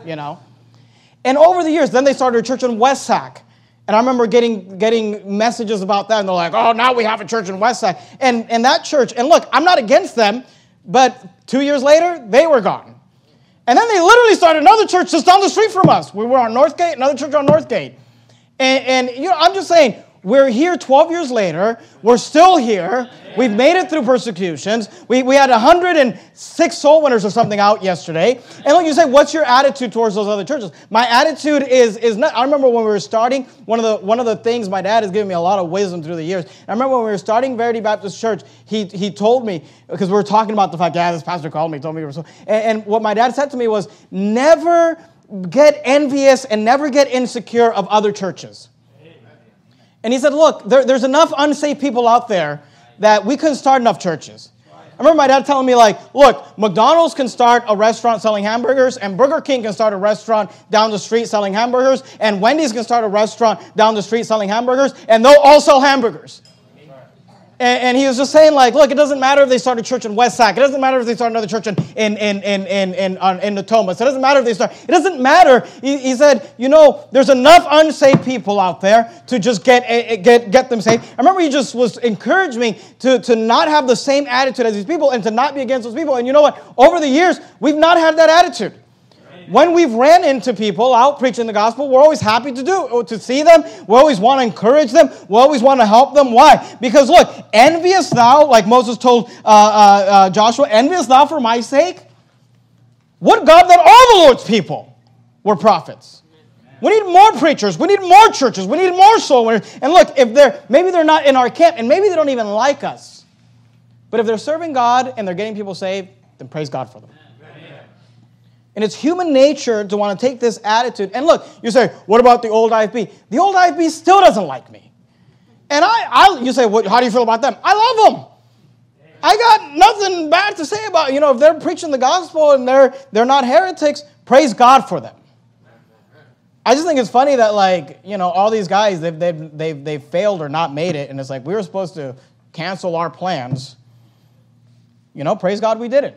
And over the years, then they started a church in West Sac. And I remember getting messages about that, and they're like, oh, now we have a church in West Sac. And that church, and look, I'm not against them, but 2 years later, they were gone. And then they literally started another church just down the street from us. We were on Northgate, another church on Northgate. And I'm just saying, we're here 12 years later. We're still here. We've made it through persecutions. We had 106 soul winners or something out yesterday. And like you say, what's your attitude towards those other churches? My attitude is not. I remember when we were starting, one of the things my dad has given me a lot of wisdom through the years. I remember when we were starting Verity Baptist Church, he told me, because we were talking about the fact, this pastor called me, told me we were so. And what my dad said to me was, never get envious and never get insecure of other churches. And he said, look, there's enough unsaved people out there that we couldn't start enough churches. I remember my dad telling me, like, look, McDonald's can start a restaurant selling hamburgers, and Burger King can start a restaurant down the street selling hamburgers, and Wendy's can start a restaurant down the street selling hamburgers, and they'll all sell hamburgers. And he was just saying, like, look, it doesn't matter if they start a church in West Sac. It doesn't matter if they start another church in Natomas. It doesn't matter if they start. It doesn't matter. He said, there's enough unsaved people out there to just get them saved. I remember he just was encouraging me to not have the same attitude as these people and to not be against those people. And you know what? Over the years, we've not had that attitude. When we've ran into people out preaching the gospel, we're always happy to see them. We always want to encourage them. We always want to help them. Why? Because look, envious thou, like Moses told Joshua, envious thou for my sake? Would God that all the Lord's people were prophets. We need more preachers. We need more churches. We need more soul winners. And look, maybe they're not in our camp, and maybe they don't even like us. But if they're serving God and they're getting people saved, then praise God for them. And it's human nature to want to take this attitude. And look, you say, what about the old IFB? The old IFB still doesn't like me. And you say, how do you feel about them? I love them. I got nothing bad to say about, if they're preaching the gospel and they're not heretics, praise God for them. I just think it's funny that, like, all these guys, they've failed or not made it. And it's like, we were supposed to cancel our plans. Praise God we did it.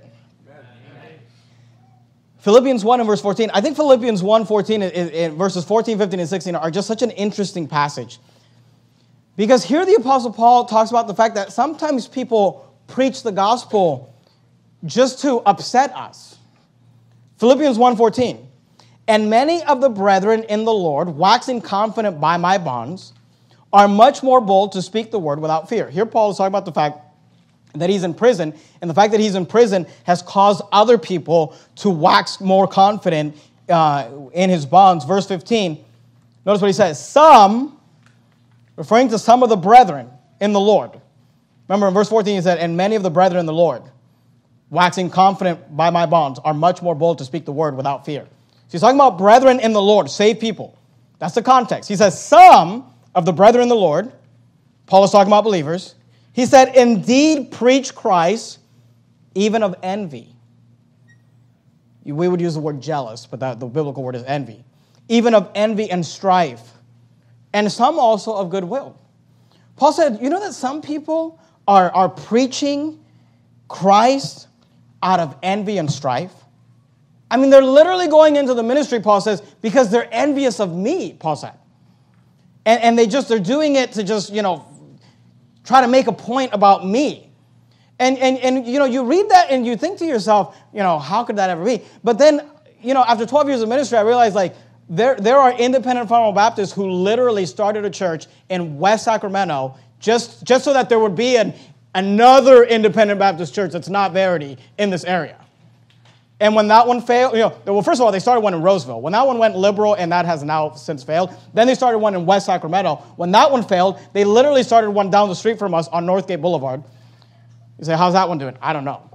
Philippians 1 and verse 14. I think Philippians 1, 14, verses 14, 15, and 16 are just such an interesting passage. Because here the Apostle Paul talks about the fact that sometimes people preach the gospel just to upset us. Philippians 1, 14. And many of the brethren in the Lord, waxing confident by my bonds, are much more bold to speak the word without fear. Here Paul is talking about the fact that he's in prison, and the fact that he's in prison has caused other people to wax more confident in his bonds. Verse 15, notice what he says. Some, referring to some of the brethren in the Lord. Remember in verse 14 he said, and many of the brethren in the Lord, waxing confident by my bonds, are much more bold to speak the word without fear. So he's talking about brethren in the Lord, saved people. That's the context. He says, some of the brethren in the Lord, Paul is talking about believers. He said, indeed preach Christ, even of envy. We would use the word jealous, but the biblical word is envy. Even of envy and strife. And some also of goodwill. Paul said, that some people are preaching Christ out of envy and strife? I mean, they're literally going into the ministry, Paul says, because they're envious of me, Paul said. And they're doing it to just, try to make a point about me. And you read that and you think to yourself, how could that ever be? But then, after 12 years of ministry, I realized there are independent fundamental Baptists who literally started a church in West Sacramento just so that there would be another independent Baptist church that's not Verity in this area. And when that one failed, well, first of all, they started one in Roseville. When that one went liberal, and that has now since failed, then they started one in West Sacramento. When that one failed, they literally started one down the street from us on Northgate Boulevard. You say, how's that one doing? I don't know.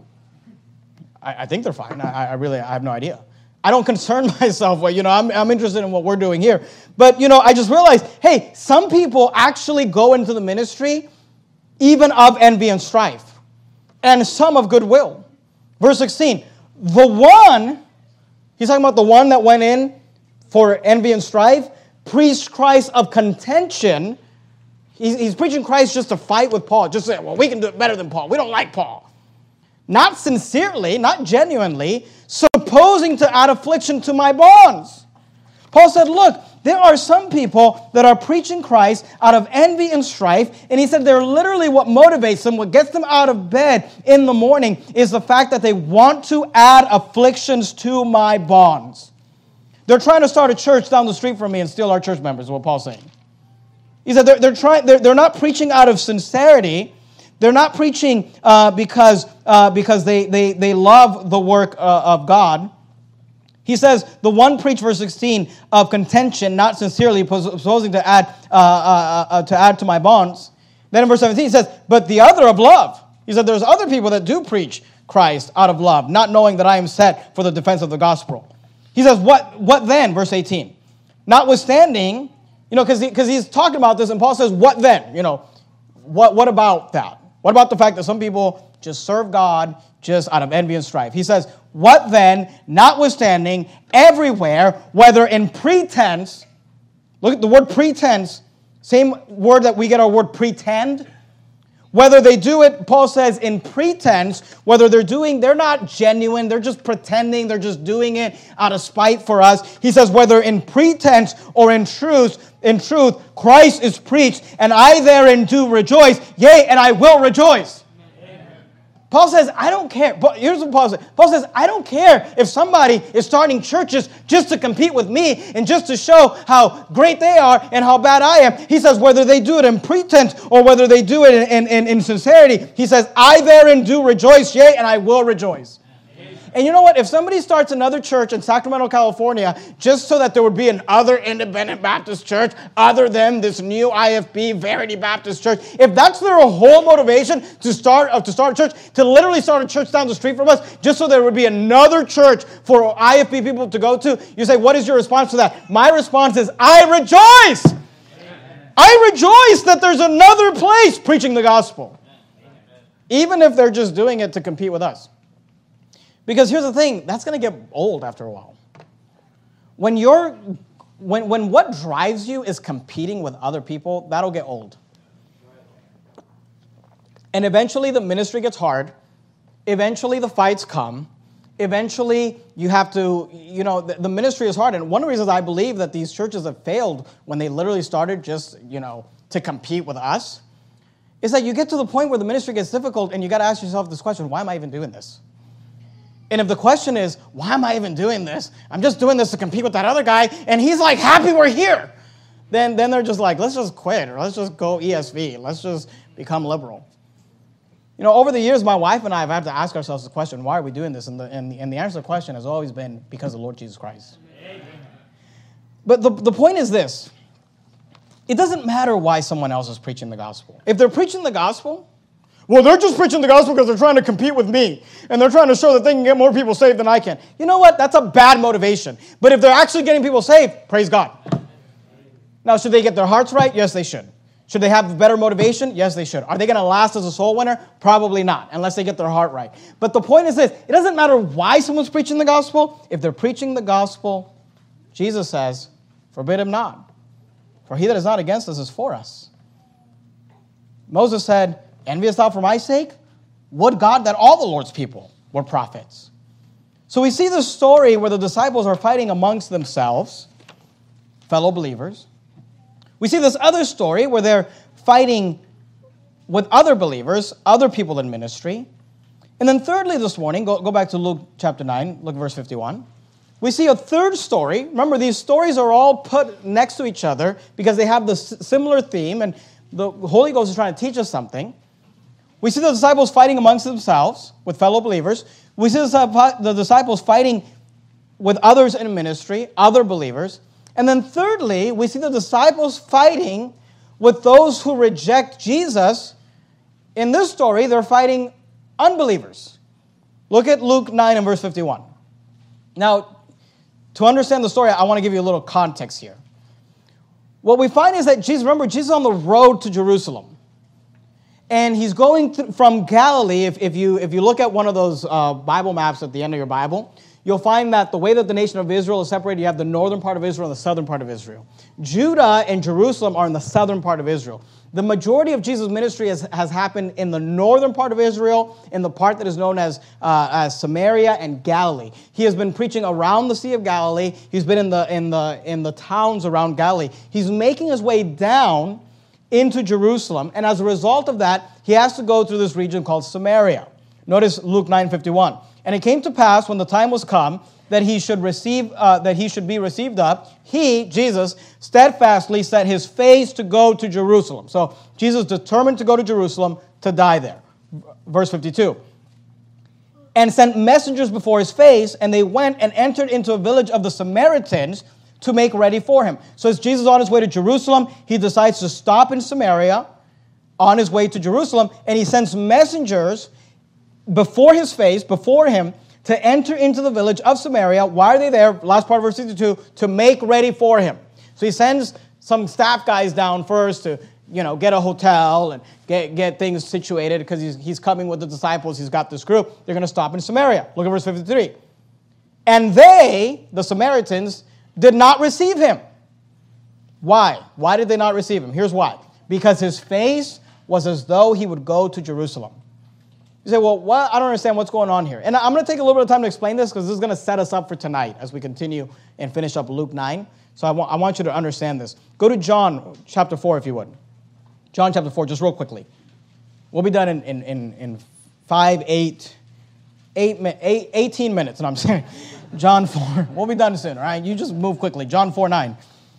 I think they're fine. I have no idea. I don't concern myself with, I'm interested in what we're doing here. But, I just realized, hey, some people actually go into the ministry even of envy and strife, and some of goodwill. Verse 16, the one, he's talking about the one that went in for envy and strife, preached Christ of contention. He's preaching Christ just to fight with Paul, just say, well, we can do it better than Paul. We don't like Paul. Not sincerely, not genuinely, supposing to add affliction to my bonds. Paul said, look, there are some people that are preaching Christ out of envy and strife, and he said they're literally what motivates them, what gets them out of bed in the morning is the fact that they want to add afflictions to my bonds. They're trying to start a church down the street from me and steal our church members, is what Paul's saying. He said they're not preaching out of sincerity. They're not preaching because they love the work of God. He says, the one preached, verse 16, of contention, not sincerely, supposing to add to my bonds. Then in verse 17, he says, but the other of love. He said, there's other people that do preach Christ out of love, not knowing that I am set for the defense of the gospel. He says, what then? Verse 18. Notwithstanding, because he's talking about this, and Paul says, what then? What about that? What about the fact that some people just serve God just out of envy and strife? He says, what then, notwithstanding, everywhere, whether in pretense, look at the word pretense, same word that we get our word pretend. Whether they do it, Paul says, in pretense, whether they're not genuine, they're just pretending, they're just doing it out of spite for us. He says, whether in pretense or in truth, Christ is preached, and I therein do rejoice, yea, and I will rejoice. Paul says, I don't care. Here's what Paul says. Paul says, I don't care if somebody is starting churches just to compete with me and just to show how great they are and how bad I am. He says, whether they do it in pretense or whether they do it in sincerity, he says, I therein do rejoice, yea, and I will rejoice. And you know what? If somebody starts another church in Sacramento, California, just so that there would be another independent Baptist church other than this new IFB Verity Baptist Church, if that's their whole motivation to start a church, to literally start a church down the street from us, just so there would be another church for IFB people to go to, you say, what is your response to that? My response is, I rejoice. Amen. I rejoice that there's another place preaching the gospel. Amen. Even if they're just doing it to compete with us. Because here's the thing, that's going to get old after a while. When what drives you is competing with other people, that'll get old. And eventually the ministry gets hard. Eventually the fights come. Eventually you have to, the ministry is hard. And one of the reasons I believe that these churches have failed when they literally started just, to compete with us is that you get to the point where the ministry gets difficult and you got to ask yourself this question, why am I even doing this? And if the question is, why am I even doing this? I'm just doing this to compete with that other guy, and he's like happy we're here. Then they're just like, let's just quit, or let's just go ESV. Let's just become liberal. Over the years, my wife and I have had to ask ourselves the question, why are we doing this? And the answer to the question has always been because of the Lord Jesus Christ. Amen. But the point is this. It doesn't matter why someone else is preaching the gospel. If they're preaching the gospel, well, they're just preaching the gospel because they're trying to compete with me. And they're trying to show that they can get more people saved than I can. You know what? That's a bad motivation. But if they're actually getting people saved, praise God. Now, should they get their hearts right? Yes, they should. Should they have better motivation? Yes, they should. Are they going to last as a soul winner? Probably not, unless they get their heart right. But the point is this. It doesn't matter why someone's preaching the gospel. If they're preaching the gospel, Jesus says, forbid him not. For he that is not against us is for us. Moses said, enviest thou for my sake? Would God that all the Lord's people were prophets. So we see this story where the disciples are fighting amongst themselves, fellow believers. We see this other story where they're fighting with other believers, other people in ministry. And then thirdly this morning, go back to Luke chapter 9, look at verse 51. We see a third story. Remember, these stories are all put next to each other because they have the similar theme, and the Holy Ghost is trying to teach us something. We see the disciples fighting amongst themselves with fellow believers. We see the disciples fighting with others in ministry, other believers. And then thirdly, we see the disciples fighting with those who reject Jesus. In this story, they're fighting unbelievers. Look at Luke 9 and verse 51. Now, to understand the story, I want to give you a little context here. What we find is that Jesus is on the road to Jerusalem. And he's going from Galilee. If you look at one of those Bible maps at the end of your Bible, you'll find that the way that the nation of Israel is separated, you have the northern part of Israel and the southern part of Israel. Judah and Jerusalem are in the southern part of Israel. The majority of Jesus' ministry has happened in the northern part of Israel, in the part that is known as Samaria and Galilee. He has been preaching around the Sea of Galilee. He's been in the towns around Galilee. He's making his way down into Jerusalem, and as a result of that, he has to go through this region called Samaria. Notice Luke 9:51. And it came to pass when the time was come that he should be received up. He, Jesus, steadfastly set his face to go to Jerusalem. So Jesus determined to go to Jerusalem to die there. Verse 52. And sent messengers before his face, and they went and entered into a village of the Samaritans to make ready for him. So as Jesus is on his way to Jerusalem, he decides to stop in Samaria on his way to Jerusalem, and he sends messengers before his face, before him, to enter into the village of Samaria. Why are they there? Last part of verse 62, to make ready for him. So he sends some staff guys down first to, get a hotel and get things situated because he's coming with the disciples. He's got this group. They're going to stop in Samaria. Look at verse 53. And they, the Samaritans, did not receive him. Why? Why did they not receive him? Here's why. Because his face was as though he would go to Jerusalem. You say, well, what? I don't understand what's going on here. And I'm going to take a little bit of time to explain this because this is going to set us up for tonight as we continue and finish up Luke 9. So I want you to understand this. Go to John chapter 4, if you would. John chapter 4, just real quickly. We'll be done in 18 minutes. And I'm saying, John 4. We'll be done soon, all right? You just move quickly. John 4:9.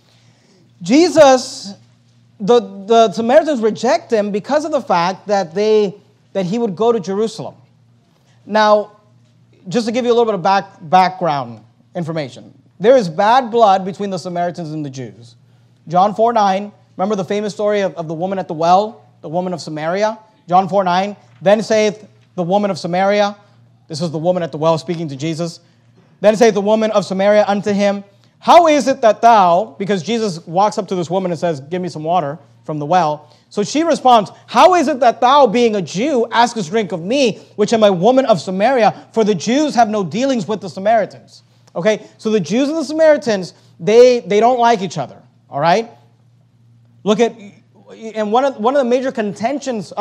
Jesus, the Samaritans reject him because of the fact that he would go to Jerusalem. Now, just to give you a little bit of background information, there is bad blood between the Samaritans and the Jews. John 4:9, remember the famous story of the woman at the well, the woman of Samaria? John 4:9, then saith the woman of Samaria, this is the woman at the well speaking to Jesus, then saith the woman of Samaria unto him, how is it that thou, because Jesus walks up to this woman and says, give me some water from the well. So she responds, how is it that thou, being a Jew, askest drink of me, which am a woman of Samaria? For the Jews have no dealings with the Samaritans. Okay, so the Jews and the Samaritans, they don't like each other, all right? Look at, and one of the major contentions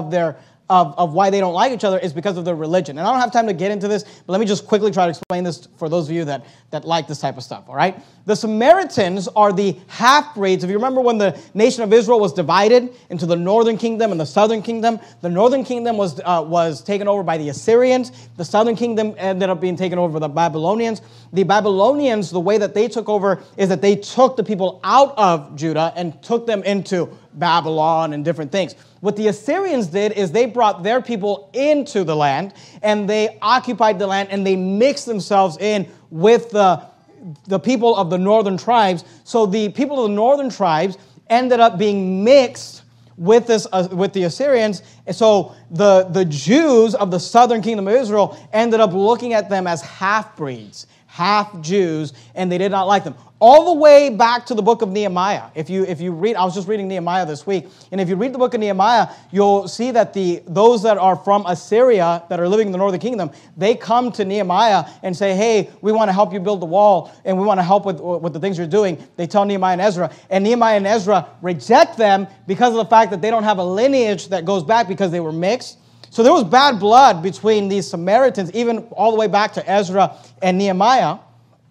of why they don't like each other is because of their religion. And I don't have time to get into this, but let me just quickly try to explain this for those of you that like this type of stuff, all right? The Samaritans are the half-breeds. If you remember when the nation of Israel was divided into the northern kingdom and the southern kingdom, the northern kingdom was taken over by the Assyrians. The southern kingdom ended up being taken over by the Babylonians. The Babylonians, the way that they took over is that they took the people out of Judah and took them into Babylon and different things. What the Assyrians did is they brought their people into the land and they occupied the land and they mixed themselves in with the people of the northern tribes. So the people of the northern tribes ended up being mixed with the Assyrians. And so the Jews of the southern kingdom of Israel ended up looking at them as half-breeds, half-Jews, and they did not like them. All the way back to the book of Nehemiah. If you read, I was just reading Nehemiah this week, and if you read the book of Nehemiah, you'll see that those that are from Assyria that are living in the northern kingdom, they come to Nehemiah and say, hey, we want to help you build the wall, and we want to help with the things you're doing. They tell Nehemiah and Ezra reject them because of the fact that they don't have a lineage that goes back because they were mixed. So there was bad blood between these Samaritans, even all the way back to Ezra and Nehemiah.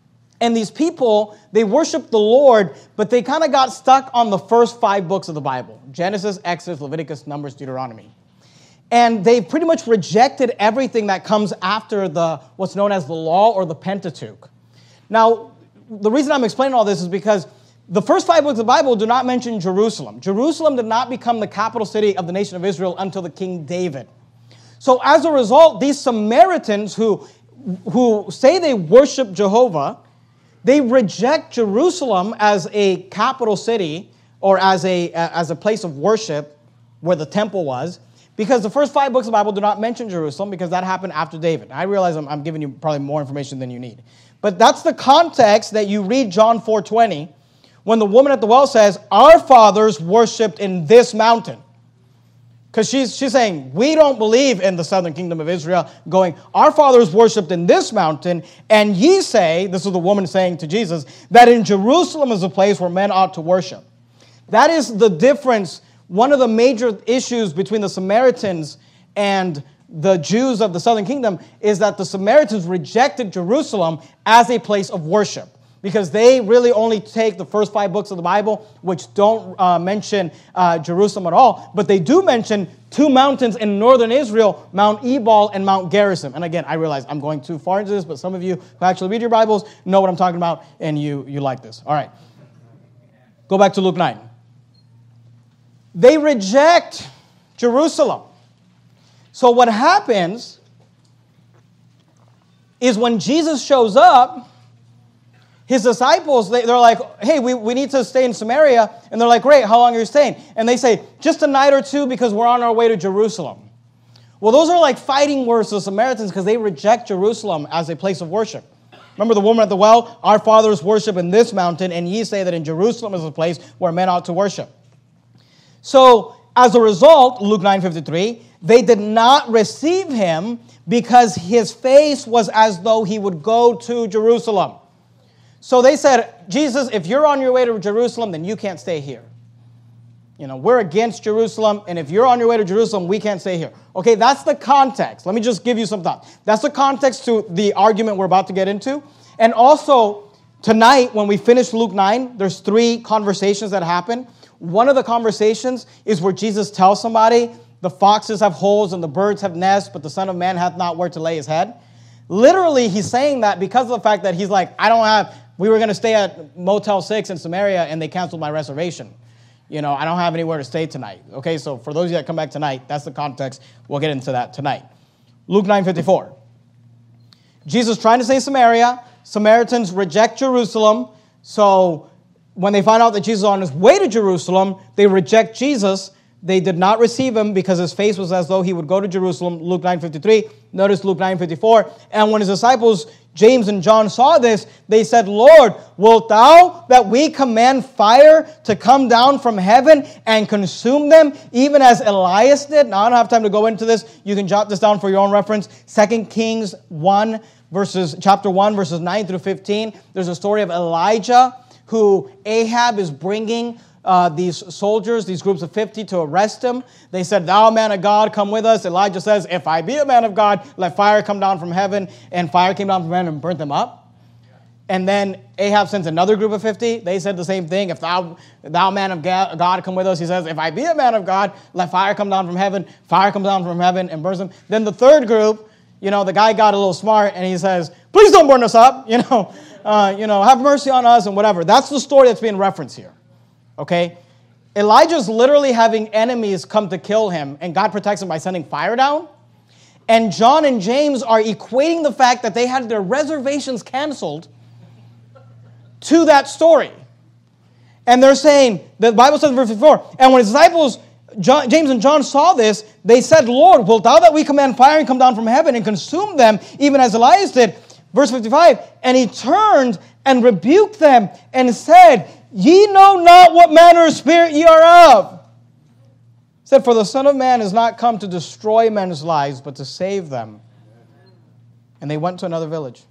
And these people, they worshiped the Lord, but they kind of got stuck on the first 5 books of the Bible: Genesis, Exodus, Leviticus, Numbers, Deuteronomy. And they pretty much rejected everything that comes after what's known as the law or the Pentateuch. Now, the reason I'm explaining all this is because the first 5 books of the Bible do not mention Jerusalem. Jerusalem did not become the capital city of the nation of Israel until the King David. So as a result, these Samaritans who say they worship Jehovah, they reject Jerusalem as a capital city or as a place of worship where the temple was, because the first 5 books of the Bible do not mention Jerusalem, because that happened after David. I realize I'm giving you probably more information than you need. But that's the context that you read John 4:20, when the woman at the well says, "Our fathers worshipped in this mountain." Because she's saying, we don't believe in the southern kingdom of Israel, going, "Our fathers worshipped in this mountain, and ye say," this is the woman saying to Jesus, "that in Jerusalem is a place where men ought to worship." That is the difference. One of the major issues between the Samaritans and the Jews of the southern kingdom is that the Samaritans rejected Jerusalem as a place of worship, because they really only take the first 5 books of the Bible, which don't mention Jerusalem at all, but they do mention 2 mountains in northern Israel, Mount Ebal and Mount Gerizim. And again, I realize I'm going too far into this, but some of you who actually read your Bibles know what I'm talking about, and you like this. All right. Go back to Luke 9. They reject Jerusalem. So what happens is when Jesus shows up, his disciples, they're like, "Hey, we need to stay in Samaria." And they're like, "Great, how long are you staying?" And they say, "Just a night or 2 because we're on our way to Jerusalem." Well, those are like fighting words to the Samaritans because they reject Jerusalem as a place of worship. Remember the woman at the well? "Our fathers worship in this mountain, and ye say that in Jerusalem is a place where men ought to worship." So, as a result, Luke 9:53, they did not receive him because his face was as though he would go to Jerusalem. So they said, "Jesus, if you're on your way to Jerusalem, then you can't stay here. We're against Jerusalem, and if you're on your way to Jerusalem, we can't stay here." Okay, that's the context. Let me just give you some thoughts. That's the context to the argument we're about to get into. And also, tonight, when we finish Luke 9, there's 3 conversations that happen. One of the conversations is where Jesus tells somebody, "The foxes have holes and the birds have nests, but the Son of Man hath not where to lay his head." Literally, he's saying that because of the fact that he's like, we were going to stay at Motel 6 in Samaria, and they canceled my reservation. I don't have anywhere to stay tonight. Okay, so for those of you that come back tonight, that's the context. We'll get into that tonight. Luke 9:54. Jesus trying to say Samaria. Samaritans reject Jerusalem. So when they find out that Jesus is on his way to Jerusalem, they reject Jesus. They did not receive him because his face was as though he would go to Jerusalem. Luke 9:53. Notice Luke 9:54. And when his disciples, James and John, saw this, they said, "Lord, wilt thou that we command fire to come down from heaven and consume them, even as Elias did?" Now, I don't have time to go into this. You can jot this down for your own reference. 2 Kings chapter 1, verses 9 through 15. There's a story of Elijah, who Ahab is bringing these soldiers, these groups of 50, to arrest him. They said, "Thou man of God, come with us." Elijah says, "If I be a man of God, let fire come down from heaven." And fire came down from heaven and burnt them up. And then Ahab sends another group of 50. They said the same thing. "If thou man of God, come with us." He says, "If I be a man of God, let fire come down from heaven." Fire comes down from heaven and burns them. Then the third group, the guy got a little smart and he says, "Please don't burn us up. Have mercy on us," and whatever. That's the story that's being referenced here. Okay? Elijah's literally having enemies come to kill him, and God protects him by sending fire down. And John and James are equating the fact that they had their reservations canceled to that story. And they're saying, the Bible says in verse 54, "And when his disciples, James and John, saw this, they said, 'Lord, wilt thou that we command fire and come down from heaven and consume them, even as Elias did?'" Verse 55, "And he turned and rebuked them and said, 'Ye know not what manner of spirit ye are of.' He said, 'For the Son of Man is not come to destroy men's lives, but to save them.' And they went to another village."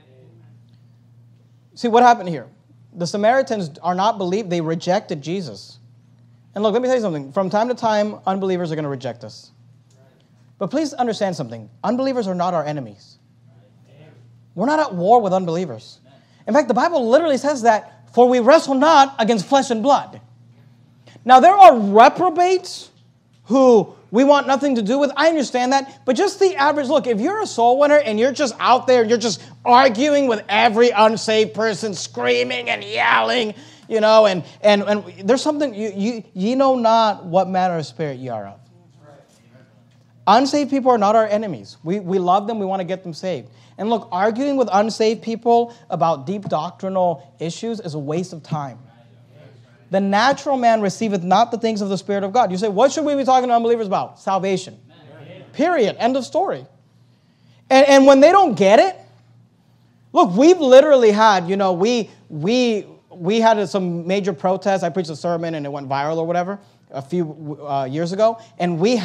See, what happened here? The Samaritans are not believed. They rejected Jesus. And look, let me tell you something. From time to time, unbelievers are going to reject us. But please understand something. Unbelievers are not our enemies. We're not at war with unbelievers. In fact, the Bible literally says that, for we wrestle not against flesh and blood. Now, there are reprobates who we want nothing to do with. I understand that. But just the average, look, if you're a soul winner and you're just out there, you're just arguing with every unsaved person, screaming and yelling, and there's something, ye know not what manner of spirit ye are of. Unsaved people are not our enemies. We love them. We want to get them saved. And look, arguing with unsaved people about deep doctrinal issues is a waste of time. The natural man receiveth not the things of the Spirit of God. You say, what should we be talking to unbelievers about? Salvation. Period. End of story. And when they don't get it, look, we've literally had, we had some major protests. I preached a sermon and it went viral or whatever a few years ago. And we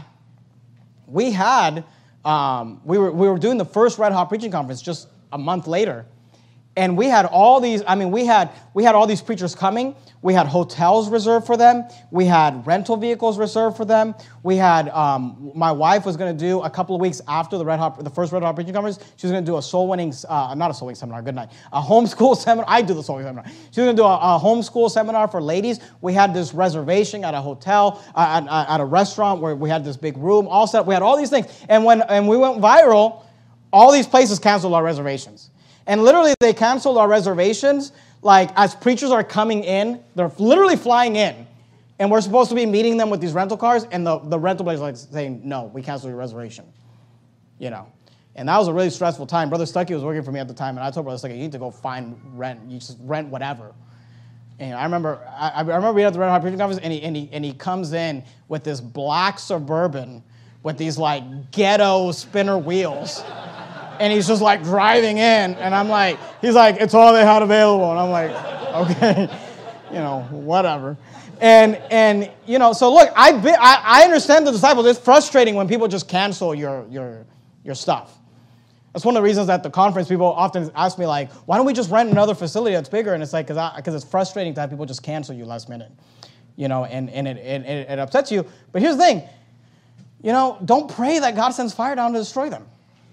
were doing the first Red Hot Preaching Conference just a month later. And we had all these, we had all these preachers coming. We had hotels reserved for them. We had rental vehicles reserved for them. We had, my wife was going to do a couple of weeks after the first Red Hot Preaching Conference, she was going to do a soul-winning, not a soul-winning seminar, good night, a homeschool seminar. I do the soul-winning seminar. She was going to do a homeschool seminar for ladies. We had this reservation at a hotel, at a restaurant where we had this big room, all set up. We had all these things. And when we went viral, all these places canceled our reservations. And literally, they canceled our reservations, like, as preachers are coming in. They're literally flying in. And we're supposed to be meeting them with these rental cars, and the rental place is like saying, no, we canceled your reservation. And that was a really stressful time. Brother Stuckey was working for me at the time, and I told Brother Stuckey, you need to go find rent. You just rent whatever. And I remember being at the Red Hot Preaching Conference, and he comes in with this black Suburban with these, like, ghetto spinner wheels. And he's just like driving in, and I'm like, he's like, it's all they had available. And I'm like, okay, whatever. And so look, I understand the disciples. It's frustrating when people just cancel your stuff. That's one of the reasons that the conference people often ask me, like, why don't we just rent another facility that's bigger? And it's like, because it's frustrating to have people just cancel you last minute, and it upsets you. But here's the thing, don't pray that God sends fire down to destroy them.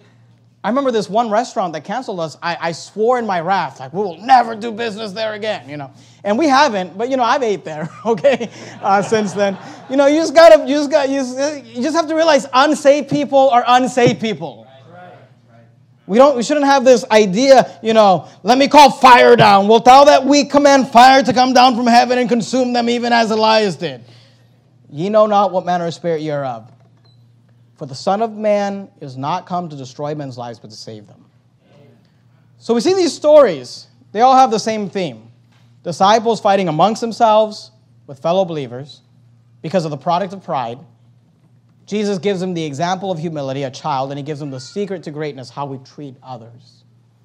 I remember this one restaurant that canceled us. I swore in my wrath, like, we will never do business there again, And we haven't, but, I've ate there, okay, since then. You just have to realize unsaved people are unsaved people. Right. We shouldn't have this idea, let me call fire down. Wilt thou that we command fire to come down from heaven and consume them even as Elias did? Ye know not what manner of spirit ye are of. For the Son of Man is not come to destroy men's lives, but to save them. So we see these stories. They all have the same theme. Disciples fighting amongst themselves with fellow believers because of the product of pride. Jesus gives them the example of humility, a child, and he gives them the secret to greatness, how we treat others.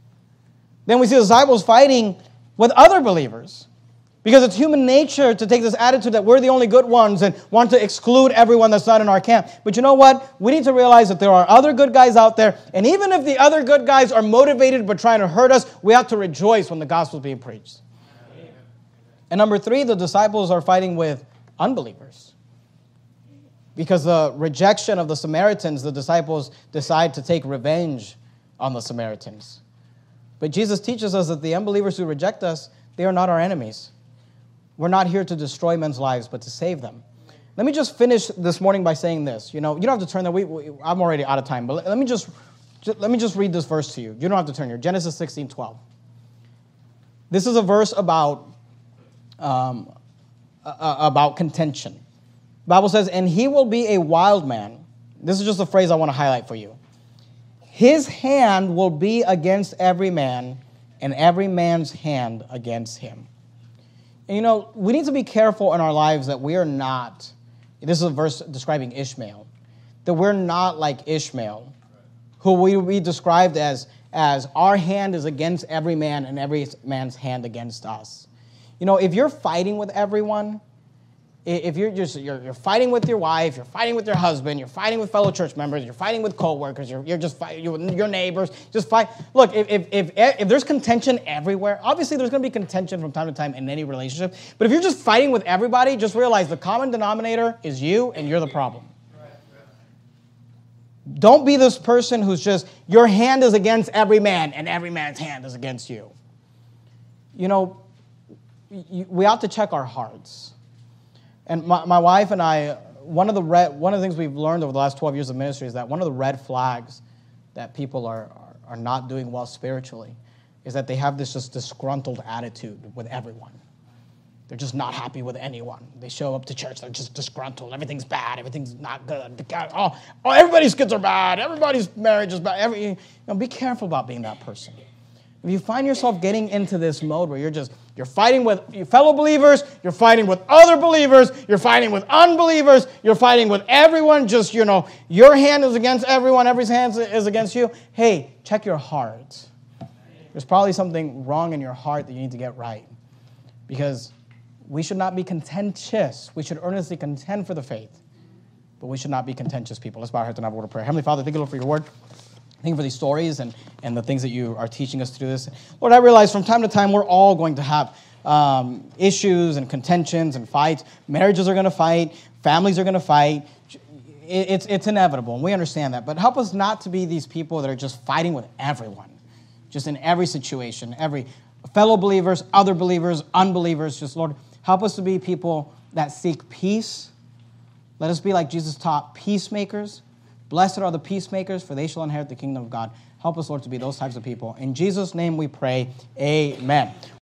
Then we see the disciples fighting with other believers. Because it's human nature to take this attitude that we're the only good ones and want to exclude everyone that's not in our camp. But you know what? We need to realize that there are other good guys out there. And even if the other good guys are motivated but trying to hurt us, we have to rejoice when the gospel is being preached. Amen. And number 3, the disciples are fighting with unbelievers. Because the rejection of the Samaritans, the disciples decide to take revenge on the Samaritans. But Jesus teaches us that the unbelievers who reject us, they are not our enemies. We're not here to destroy men's lives, but to save them. Let me just finish this morning by saying this. You don't have to turn there. I'm already out of time, but let me just read this verse to you. You don't have to turn here. Genesis 16:12. This is a verse about contention. The Bible says, and he will be a wild man. This is just a phrase I want to highlight for you. His hand will be against every man, and every man's hand against him. And we need to be careful in our lives that we are not, this is a verse describing Ishmael, that we're not like Ishmael, who we described as our hand is against every man and every man's hand against us. If you're fighting with everyone, if you're fighting with your wife, you're fighting with your husband, you're fighting with fellow church members, you're fighting with coworkers, you're just fighting with your neighbors, just fight. Look, if there's contention everywhere, obviously there's going to be contention from time to time in any relationship. But if you're just fighting with everybody, just realize the common denominator is you, and you're the problem. Don't be this person who's just your hand is against every man, and every man's hand is against you. we ought to check our hearts. And my wife and I, one of the things we've learned over the last 12 years of ministry is that one of the red flags that people are not doing well spiritually is that they have this just disgruntled attitude with everyone. They're just not happy with anyone. They show up to church, they're just disgruntled. Everything's bad. Everything's not good. Oh, everybody's kids are bad. Everybody's marriage is bad. Be careful about being that person. If you find yourself getting into this mode where you're fighting with your fellow believers, you're fighting with other believers, you're fighting with unbelievers, you're fighting with everyone, just, your hand is against everyone, everyone's hand is against you. Hey, check your heart. There's probably something wrong in your heart that you need to get right. Because we should not be contentious. We should earnestly contend for the faith. But we should not be contentious people. Let's bow our heads and have a word of prayer. Heavenly Father, thank you, Lord, for your word. Thank you for these stories and the things that you are teaching us to do this. Lord, I realize from time to time we're all going to have issues and contentions and fights. Marriages are going to fight. Families are going to fight. It's inevitable, and we understand that. But help us not to be these people that are just fighting with everyone, just in every situation, every fellow believers, other believers, unbelievers. Just, Lord, help us to be people that seek peace. Let us be like Jesus taught, peacemakers. Blessed are the peacemakers, for they shall inherit the kingdom of God. Help us, Lord, to be those types of people. In Jesus' name we pray, amen.